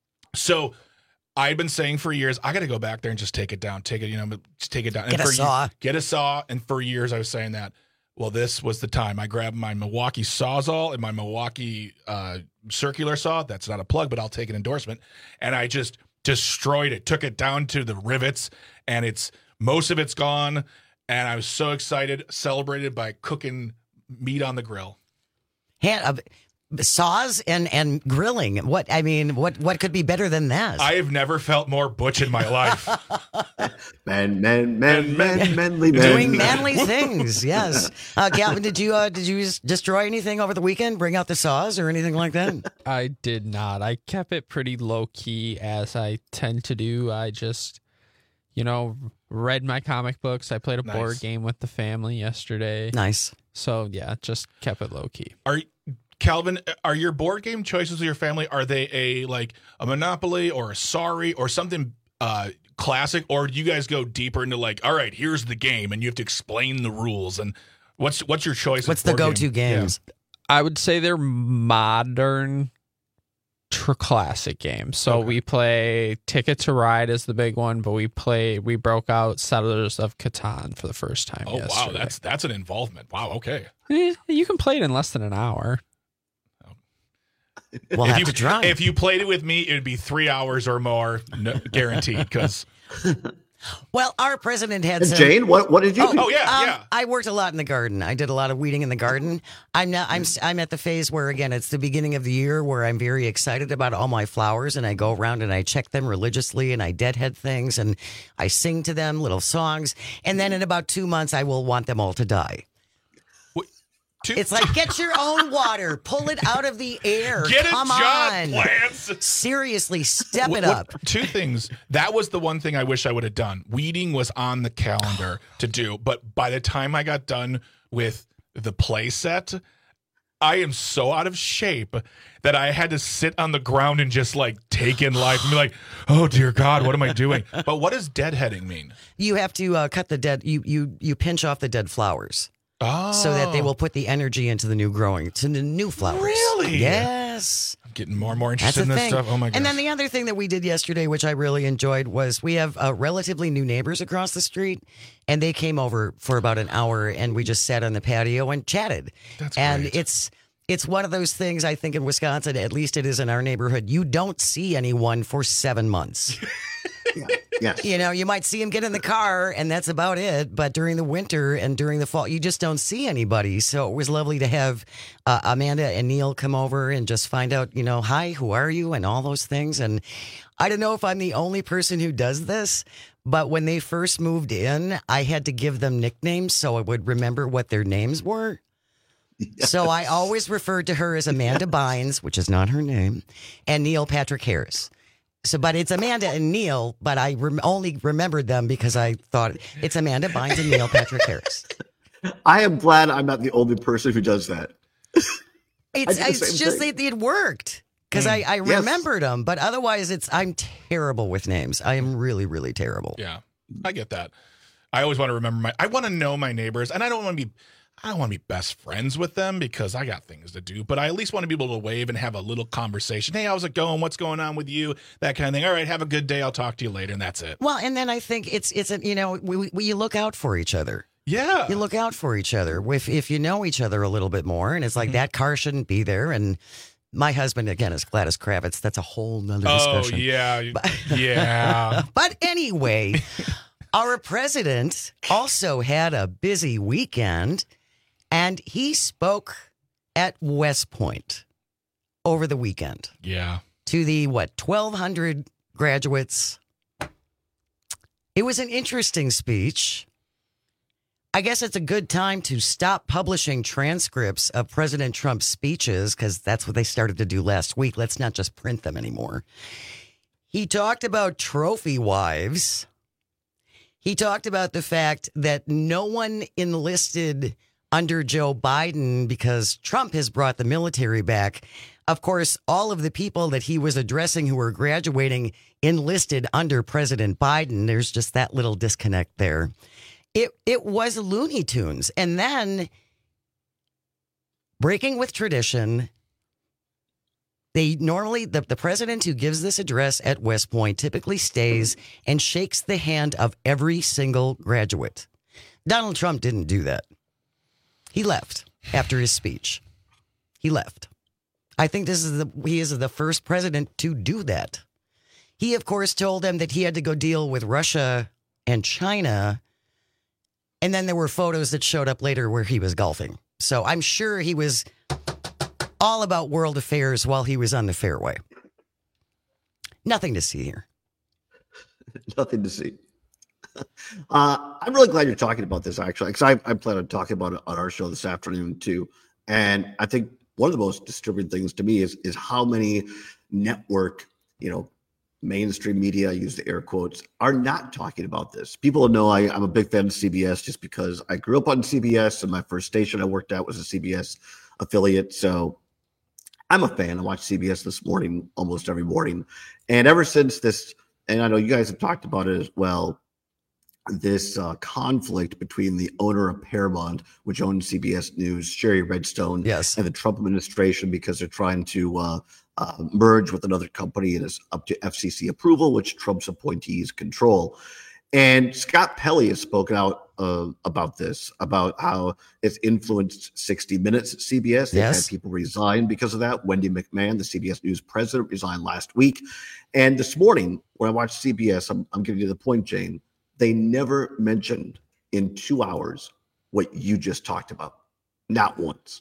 So I've been saying for years, I got to go back there and just take it down. Just take it down. Get a saw. Get a saw. And for years I was saying that. Well, this was the time. I grabbed my Milwaukee Sawzall and my Milwaukee circular saw. That's not a plug, but I'll take an endorsement. And I just destroyed it, took it down to the rivets, and most of it's gone. And I was so excited, celebrated by cooking meat on the grill. Saws and grilling. What could be better than that? I have never felt more butch in my life. Manly men. Doing manly things, yes. Calvin, did you destroy anything over the weekend? Bring out the saws or anything like that? I did not. I kept it pretty low key, as I tend to do. I just, read my comic books. I played a board game with the family yesterday. Nice. So yeah, just kept it low key. Calvin, are your board game choices with your family, are they a Monopoly or a Sorry or something classic, or do you guys go deeper into all right, here's the game and you have to explain the rules, and what's your choice? What's the go-to games? Yeah. I would say they're modern classic games. So we play Ticket to Ride is the big one, but we broke out Settlers of Catan for the first time yesterday. Wow, that's an involvement. Wow, okay. You can play it in less than an hour. We'll have to try. If you played it with me, it would be 3 hours or more, guaranteed. Because, well, our president had some. Jane, what did you do? Oh yeah. I worked a lot in the garden. I did a lot of weeding in the garden. I'm at the phase where, again, it's the beginning of the year where I'm very excited about all my flowers, and I go around and I check them religiously, and I deadhead things, and I sing to them little songs, and then in about 2 months I will want them all to die. It's like, get your own water. Pull it out of the air. Get Come a job, on. plants. Seriously, step it up. Two things. That was the one thing I wish I would have done. Weeding was on the calendar to do, but by the time I got done with the play set, I am so out of shape that I had to sit on the ground and just take in life and be like, oh dear God, what am I doing? But what does deadheading mean? You have to cut the dead. You pinch off the dead flowers. So that they will put the energy into the new flowers. Really? Yes. I'm getting more and more interested in this stuff. Oh my gosh. And then the other thing that we did yesterday, which I really enjoyed, was we have relatively new neighbors across the street, and they came over for about an hour, and we just sat on the patio and chatted. That's and great. it's one of those things, I think, in Wisconsin, at least it is in our neighborhood, you don't see anyone for 7 months. Yes. You might see him get in the car, and that's about it. But during the winter and during the fall, you just don't see anybody. So it was lovely to have Amanda and Neil come over and just find out, hi, who are you, and all those things. And I don't know if I'm the only person who does this, but when they first moved in, I had to give them nicknames so I would remember what their names were. Yes. So I always referred to her as Amanda Bynes, which is not her name, and Neil Patrick Harris. But it's Amanda and Neil, but I only remembered them because I thought it's Amanda Bynes and Neil Patrick Harris. I am glad I'm not the only person who does that. It's just that it worked because I remembered them, but otherwise I'm terrible with names. I am really, really terrible. Yeah, I get that. I always want to remember I want to know my neighbors, and I don't want to be best friends with them because I got things to do, but I at least want to be able to wave and have a little conversation. Hey, how's it going? What's going on with you? That kind of thing. All right, have a good day. I'll talk to you later, and that's it. Well, and then I think you look out for each other. Yeah. You look out for each other if you know each other a little bit more, and it's like that car shouldn't be there, and my husband, again, is Gladys Kravitz. That's a whole nother discussion. Oh, yeah. Yeah. But anyway, our president also had a busy weekend. And he spoke at West Point over the weekend. Yeah. To the, 1,200 graduates. It was an interesting speech. I guess it's a good time to stop publishing transcripts of President Trump's speeches because that's what they started to do last week. Let's not just print them anymore. He talked about trophy wives. He talked about the fact that no one enlisted under Joe Biden because Trump has brought the military back. Of course, all of the people that he was addressing who were graduating enlisted under President Biden. There's just that little disconnect there. It was Looney Tunes. And then, breaking with tradition, the president who gives this address at West Point typically stays and shakes the hand of every single graduate. Donald Trump didn't do that. He left after his speech. He left. I think he is the first president to do that. He, of course, told them that he had to go deal with Russia and China. And then there were photos that showed up later where he was golfing. So I'm sure he was all about world affairs while he was on the fairway. Nothing to see here. Nothing to see. I'm really glad you're talking about this, actually, because I plan on talking about it on our show this afternoon, too. And I think one of the most disturbing things to me is how many network, mainstream media, I use the air quotes, are not talking about this. People know I'm a big fan of CBS just because I grew up on CBS, and my first station I worked at was a CBS affiliate. So I'm a fan. I watch CBS This Morning almost every morning. And ever since this, and I know you guys have talked about it as well, this conflict between the owner of Paramount, which owns CBS News, Sherry Redstone, yes, and the Trump administration, because they're trying to merge with another company, and it's up to FCC approval, which Trump's appointees control. And Scott Pelley has spoken out about this, about how it's influenced 60 Minutes at CBS. They've had people resign because of that. Wendy McMahon, the CBS News president, resigned last week. And this morning, when I watched CBS, I'm giving you the point, Jane, they never mentioned in 2 hours what you just talked about. Not once.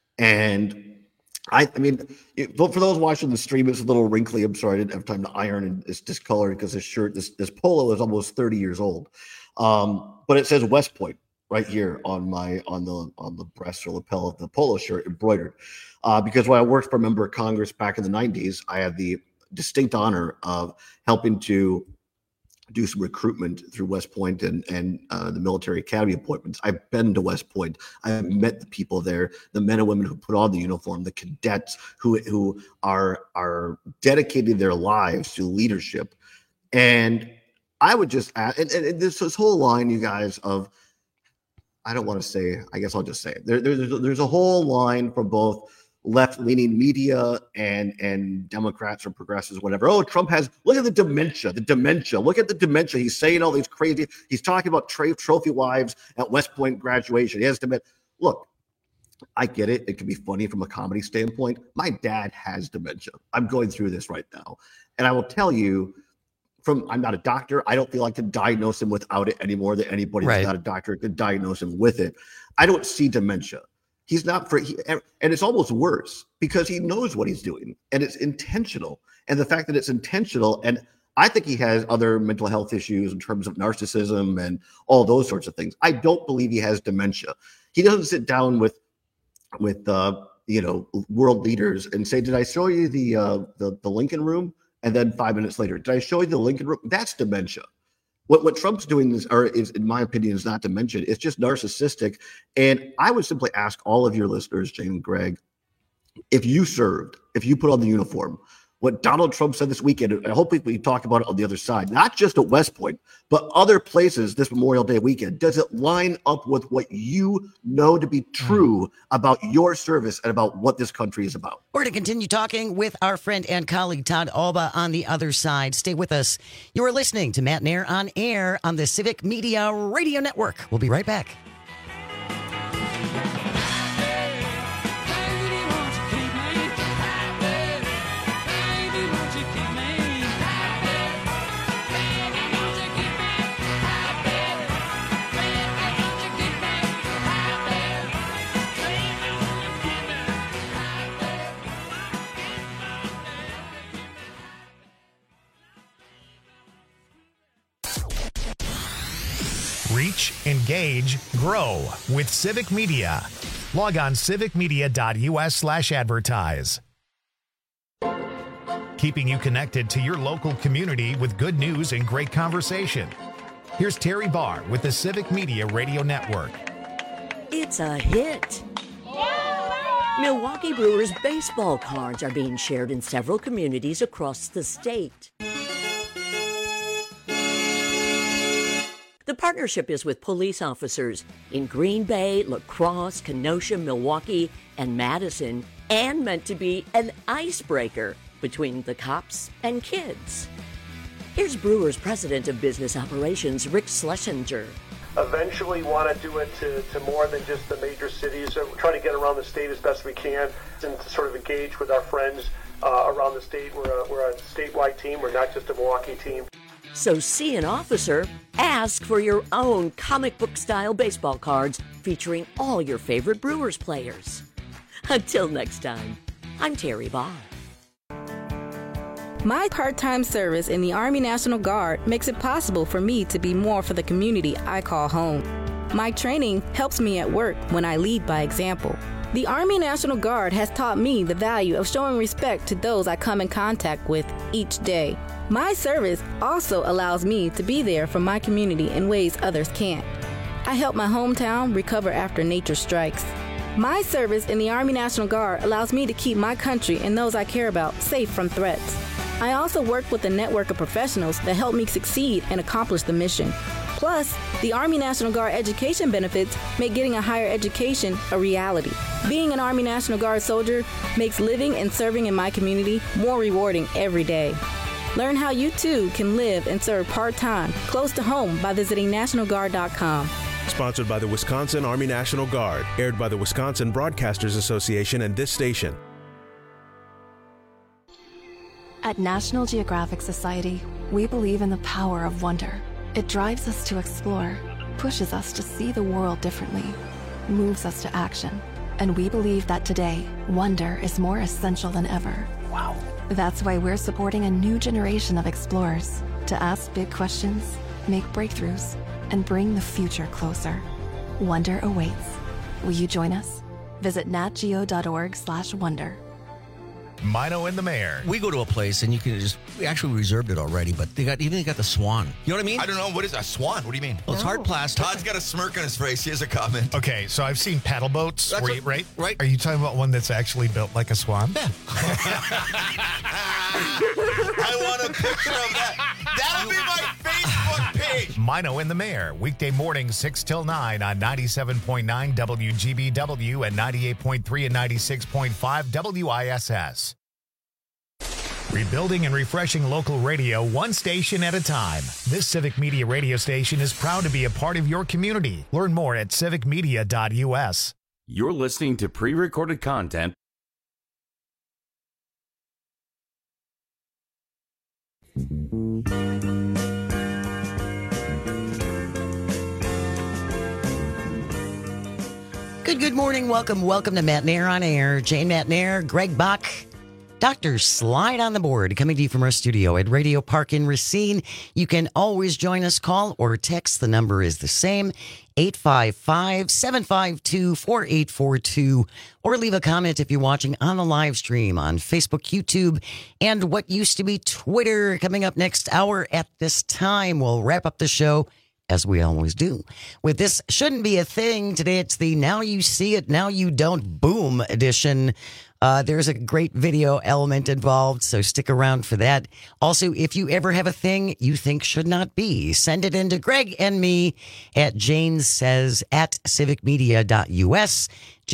And I mean, for those watching the stream, it's a little wrinkly. I'm sorry, I didn't have time to iron, and it's discolored because this shirt, this polo is almost 30 years old. But it says West Point right here on the breast or lapel of the polo shirt, embroidered. Because when I worked for a member of Congress back in the 90s, I had the distinct honor of helping to do some recruitment through West Point and the military academy appointments. I've been to West Point. I've met the people there, the men and women who put on the uniform, the cadets who are dedicating their lives to leadership. And I would just add, and this whole line, you guys, of, I don't want to say, I guess I'll just say it. There's a whole line from both left-leaning media and Democrats or progressives, whatever. Oh, Trump has, look at the dementia. Look at the dementia. He's saying all these crazy, he's talking about trophy wives at West Point graduation. He has dementia. Look, I get it. It can be funny from a comedy standpoint. My dad has dementia. I'm going through this right now. And I will tell you, I'm not a doctor. I don't feel I can diagnose him without it any more than anybody who's not a doctor can diagnose him with it. I don't see dementia. He's not and it's almost worse because he knows what he's doing and it's intentional. And the fact that it's intentional, and I think he has other mental health issues in terms of narcissism and all those sorts of things. I don't believe he has dementia. He doesn't sit down with world leaders and say, "Did I show you the Lincoln Room?" And then 5 minutes later, "Did I show you the Lincoln Room?" That's dementia. What Trump's doing is, in my opinion, is not dementia. It's just narcissistic. And I would simply ask all of your listeners, Jane and Greg, if you put on the uniform, what Donald Trump said this weekend, and I hope we talk about it on the other side, not just at West Point, but other places this Memorial Day weekend, does it line up with what you know to be true about your service and about what this country is about? We're going to continue talking with our friend and colleague Todd Alba on the other side. Stay with us. You are listening to Matt Nair on Air on the Civic Media Radio Network. We'll be right back. Reach, engage, grow with Civic Media. Log on civicmedia.us/advertise. Keeping you connected to your local community with good news and great conversation. Here's Terry Barr with the Civic Media Radio Network. It's a hit. Milwaukee Brewers baseball cards are being shared in several communities across the state. The partnership is with police officers in Green Bay, La Crosse, Kenosha, Milwaukee, and Madison, and meant to be an icebreaker between the cops and kids. Here's Brewers President of Business Operations, Rick Schlesinger. Eventually want to do it to more than just the major cities. So we're trying to get around the state as best we can and to sort of engage with our friends around the state. We're a statewide team. We're not just a Milwaukee team. So see an officer, ask for your own comic book style baseball cards featuring all your favorite Brewers players. Until next time, I'm Terry Barr. My part-time service in the Army National Guard makes it possible for me to be more for the community I call home. My training helps me at work when I lead by example. The Army National Guard has taught me the value of showing respect to those I come in contact with each day. My service also allows me to be there for my community in ways others can't. I help my hometown recover after nature strikes. My service in the Army National Guard allows me to keep my country and those I care about safe from threats. I also work with a network of professionals that help me succeed and accomplish the mission. Plus, the Army National Guard education benefits make getting a higher education a reality. Being an Army National Guard soldier makes living and serving in my community more rewarding every day. Learn how you too can live and serve part-time, close to home by visiting NationalGuard.com. Sponsored by the Wisconsin Army National Guard. Aired by the Wisconsin Broadcasters Association and this station. At National Geographic Society, we believe in the power of wonder. It drives us to explore, pushes us to see the world differently, moves us to action. And we believe that today, wonder is more essential than ever. Wow. That's why we're supporting a new generation of explorers to ask big questions, make breakthroughs, and bring the future closer. Wonder awaits. Will you join us? Visit natgeo.org/wonder. Mino and the Mayor. We go to a place and you can we actually reserved it already, but they got the swan. You know what I mean? I don't know. What is a swan? What do you mean? Well, it's hard plastic. Todd's got a smirk on his face. He has a comment. Okay, so I've seen paddle boats, right? Right. Are you talking about one that's actually built like a swan? Yeah. I want a picture of that. That'll be my Facebook page. Mino and the Mayor, weekday mornings 6 till 9 on 97.9 WGBW and 98.3 and 96.5 WISS. Rebuilding and refreshing local radio one station at a time. This Civic Media radio station is proud to be a part of your community. Learn more at civicmedia.us. You're listening to pre-recorded content. Good morning. Welcome to Matt Nair on Air. Jane Matt Nair, Greg Bach, Dr. Slide on the board, coming to you from our studio at Radio Park in Racine. You can always join us, call or text. The number is the same, 855-752-4842, or leave a comment if you're watching on the live stream on Facebook, YouTube, and what used to be Twitter. Coming up next hour at this time, we'll wrap up the show as we always do with This Shouldn't Be a Thing. Today it's the Now You See It, Now You Don't Boom edition. There's a great video element involved, so stick around for that. Also, if you ever have a thing you think should not be, send it in to Greg and me at janesays@civicmedia.us,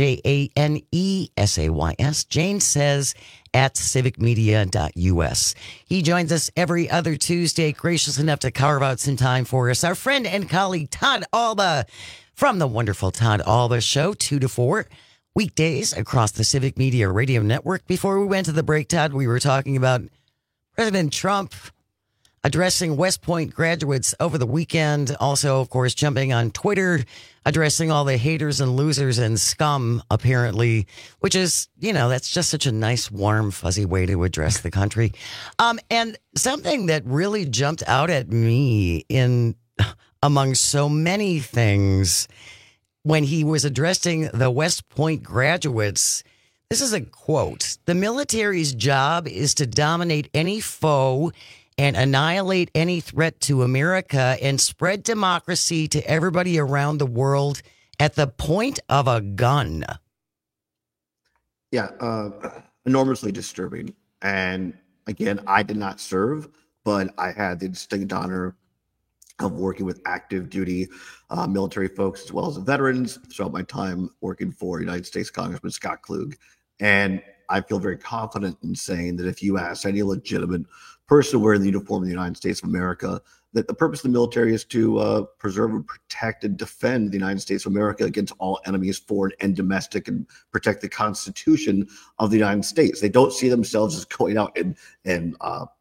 JANESAYS, Jane Says at civicmedia.us. He joins us every other Tuesday, gracious enough to carve out some time for us. Our friend and colleague Todd Alba from the wonderful Todd Alba Show, 2 to 4. Weekdays across the Civic Media Radio Network. Before we went to the break, Todd, we were talking about President Trump addressing West Point graduates over the weekend. Also, of course, jumping on Twitter, addressing all the haters and losers and scum, apparently, which is, that's just such a nice, warm, fuzzy way to address the country. And something that really jumped out at me among so many things when he was addressing the West Point graduates, this is a quote: "The military's job is to dominate any foe and annihilate any threat to America and spread democracy to everybody around the world at the point of a gun." Yeah, enormously disturbing. And again, I did not serve, but I had the distinct honor of working with active duty military folks as well as the veterans throughout my time working for United States Congressman Scott Klug. And I feel very confident in saying that if you ask any legitimate person wearing the uniform of the United States of America, that the purpose of the military is to preserve and protect and defend the United States of America against all enemies, foreign and domestic, and protect the Constitution of the United States. They don't see themselves as going out and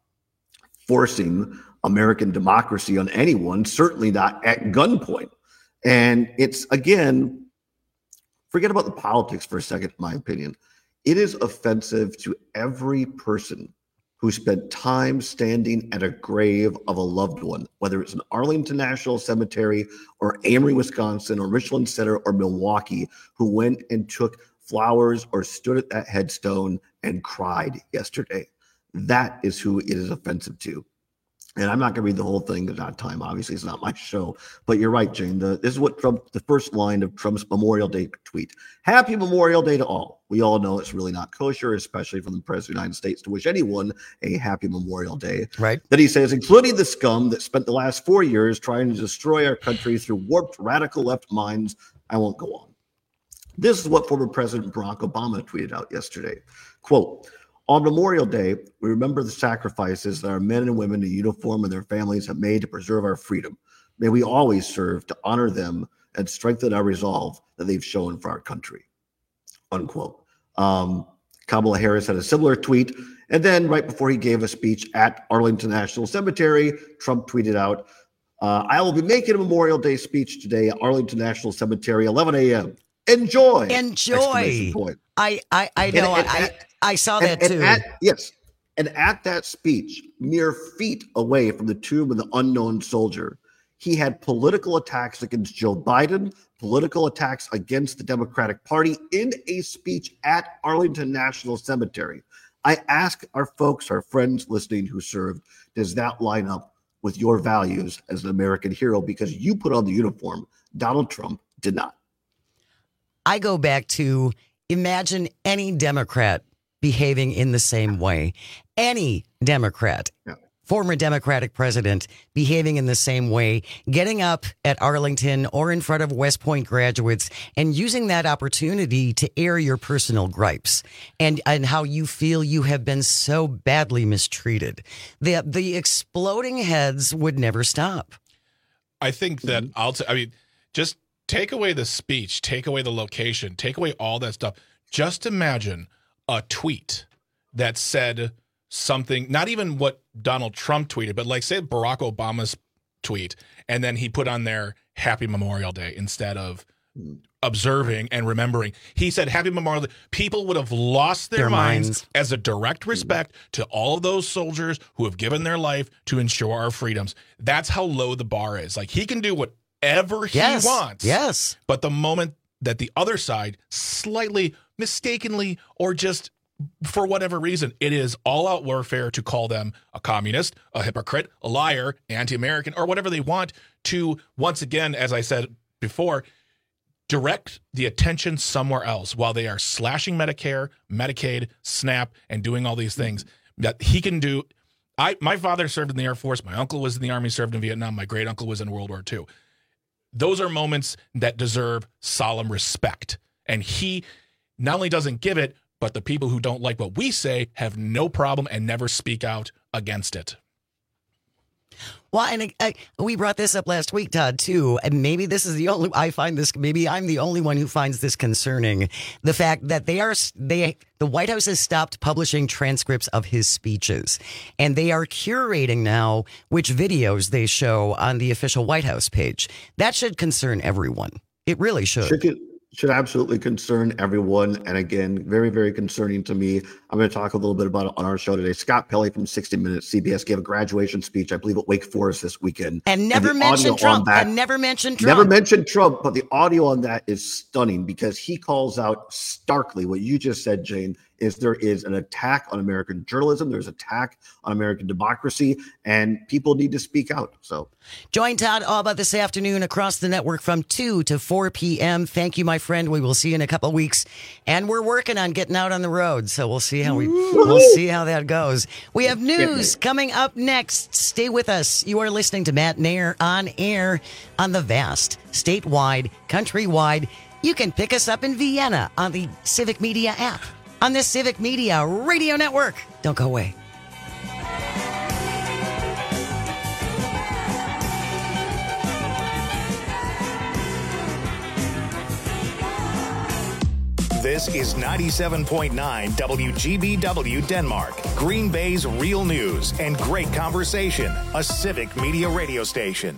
forcing American democracy on anyone, certainly not at gunpoint. And it's, again, forget about the politics for a second, in my opinion. It is offensive to every person who spent time standing at a grave of a loved one, whether it's in Arlington National Cemetery or Amory, Wisconsin, or Richland Center or Milwaukee, who went and took flowers or stood at that headstone and cried yesterday. That is who it is offensive to. And I'm not going to read the whole thing at that time. Obviously, it's not my show. But you're right, Jane. This is what Trump, the first line of Trump's Memorial Day tweet. Happy Memorial Day to all. We all know it's really not kosher, especially from the President of the United States, to wish anyone a happy Memorial Day. Right. Then he says, including the scum that spent the last 4 years trying to destroy our country through warped radical left minds. I won't go on. This is what former President Barack Obama tweeted out yesterday. Quote, on Memorial Day, we remember the sacrifices that our men and women in uniform and their families have made to preserve our freedom. May we always serve to honor them and strengthen our resolve that they've shown for our country. Unquote. Kamala Harris had a similar tweet. And then right before he gave a speech at Arlington National Cemetery, Trump tweeted out, I will be making a Memorial Day speech today at Arlington National Cemetery, 11 a.m. Enjoy. Enjoy. I know. I saw that too. And at that speech, mere feet away from the tomb of the unknown soldier, he had political attacks against Joe Biden, political attacks against the Democratic Party in a speech at Arlington National Cemetery. I ask our folks, our friends listening who served, does that line up with your values as an American hero? Because you put on the uniform. Donald Trump did not. I go back to imagine any Democrat behaving in the same way. Any Democrat, former Democratic president, behaving in the same way, getting up at Arlington or in front of West Point graduates and using that opportunity to air your personal gripes and how you feel you have been so badly mistreated. The exploding heads would never stop. I think that just take away the speech, take away the location, take away all that stuff. Just imagine a tweet that said something, not even what Donald Trump tweeted, but like say Barack Obama's tweet, and then he put on there Happy Memorial Day instead of observing and remembering. He said Happy Memorial Day. People would have lost their minds as a direct respect to all of those soldiers who have given their life to ensure our freedoms. That's how low the bar is. Like he can do whatever he wants. Yes. But the moment that the other side slightly mistakenly or just for whatever reason, it is all-out warfare to call them a communist, a hypocrite, a liar, anti-American, or whatever they want to, once again, as I said before, direct the attention somewhere else while they are slashing Medicare, Medicaid, SNAP, and doing all these things that he can do. My father served in the Air Force. My uncle was in the Army, served in Vietnam. My great-uncle was in World War II. Those are moments that deserve solemn respect. And he not only doesn't give it, but the people who don't like what we say have no problem and never speak out against it. Well, and we brought this up last week, Todd, too. And maybe this is maybe I'm the only one who finds this concerning. The fact that the White House has stopped publishing transcripts of his speeches, and they are curating now which videos they show on the official White House page. That should concern everyone. It really should. Should absolutely concern everyone. And again, very, very concerning to me. I'm going to talk a little bit about it on our show today. Scott Pelley from 60 Minutes, CBS, gave a graduation speech, I believe, at Wake Forest this weekend. And never mentioned Trump. Never mentioned Trump. But the audio on that is stunning because he calls out starkly what you just said, Jane, is there is an attack on American journalism. There's an attack on American democracy, and people need to speak out. So join Todd Alba this afternoon across the network from 2 to 4 p.m. Thank you, my friend. We will see you in a couple of weeks. And we're working on getting out on the road, so we'll see how that goes. We have news coming up next. Stay with us. You are listening to Matt Nair on air on the vast, statewide, countrywide. You can pick us up in Vienna on the Civic Media app. on the Civic Media Radio Network. Don't go away. This is 97.9 WGBW Denmark, Green Bay's real news and great conversation, a Civic Media radio station.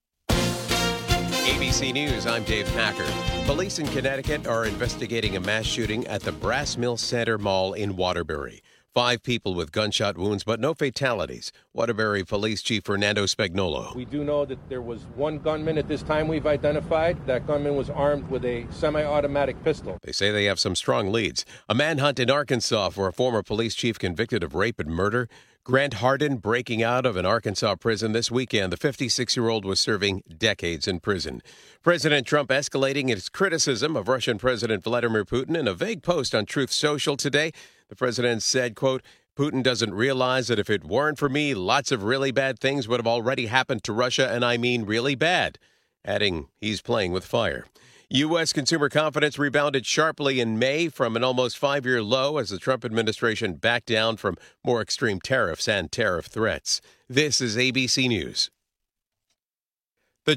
ABC News, I'm Dave Packer. Police in Connecticut are investigating a mass shooting at the Brass Mill Center Mall in Waterbury. 5 people with gunshot wounds, but no fatalities. Waterbury Police Chief Fernando Spagnolo. We do know that there was one gunman at this time we've identified. That gunman was armed with a semi-automatic pistol. They say they have some strong leads. A manhunt in Arkansas for a former police chief convicted of rape and murder. Grant Hardin breaking out of an Arkansas prison this weekend. The 56-year-old was serving decades in prison. President Trump escalating his criticism of Russian President Vladimir Putin in a vague post on Truth Social today. The president said, quote, Putin doesn't realize that if it weren't for me, lots of really bad things would have already happened to Russia, and I mean really bad. Adding, he's playing with fire. U.S. consumer confidence rebounded sharply in May from an almost 5-year low as the Trump administration backed down from more extreme tariffs and tariff threats. This is ABC News.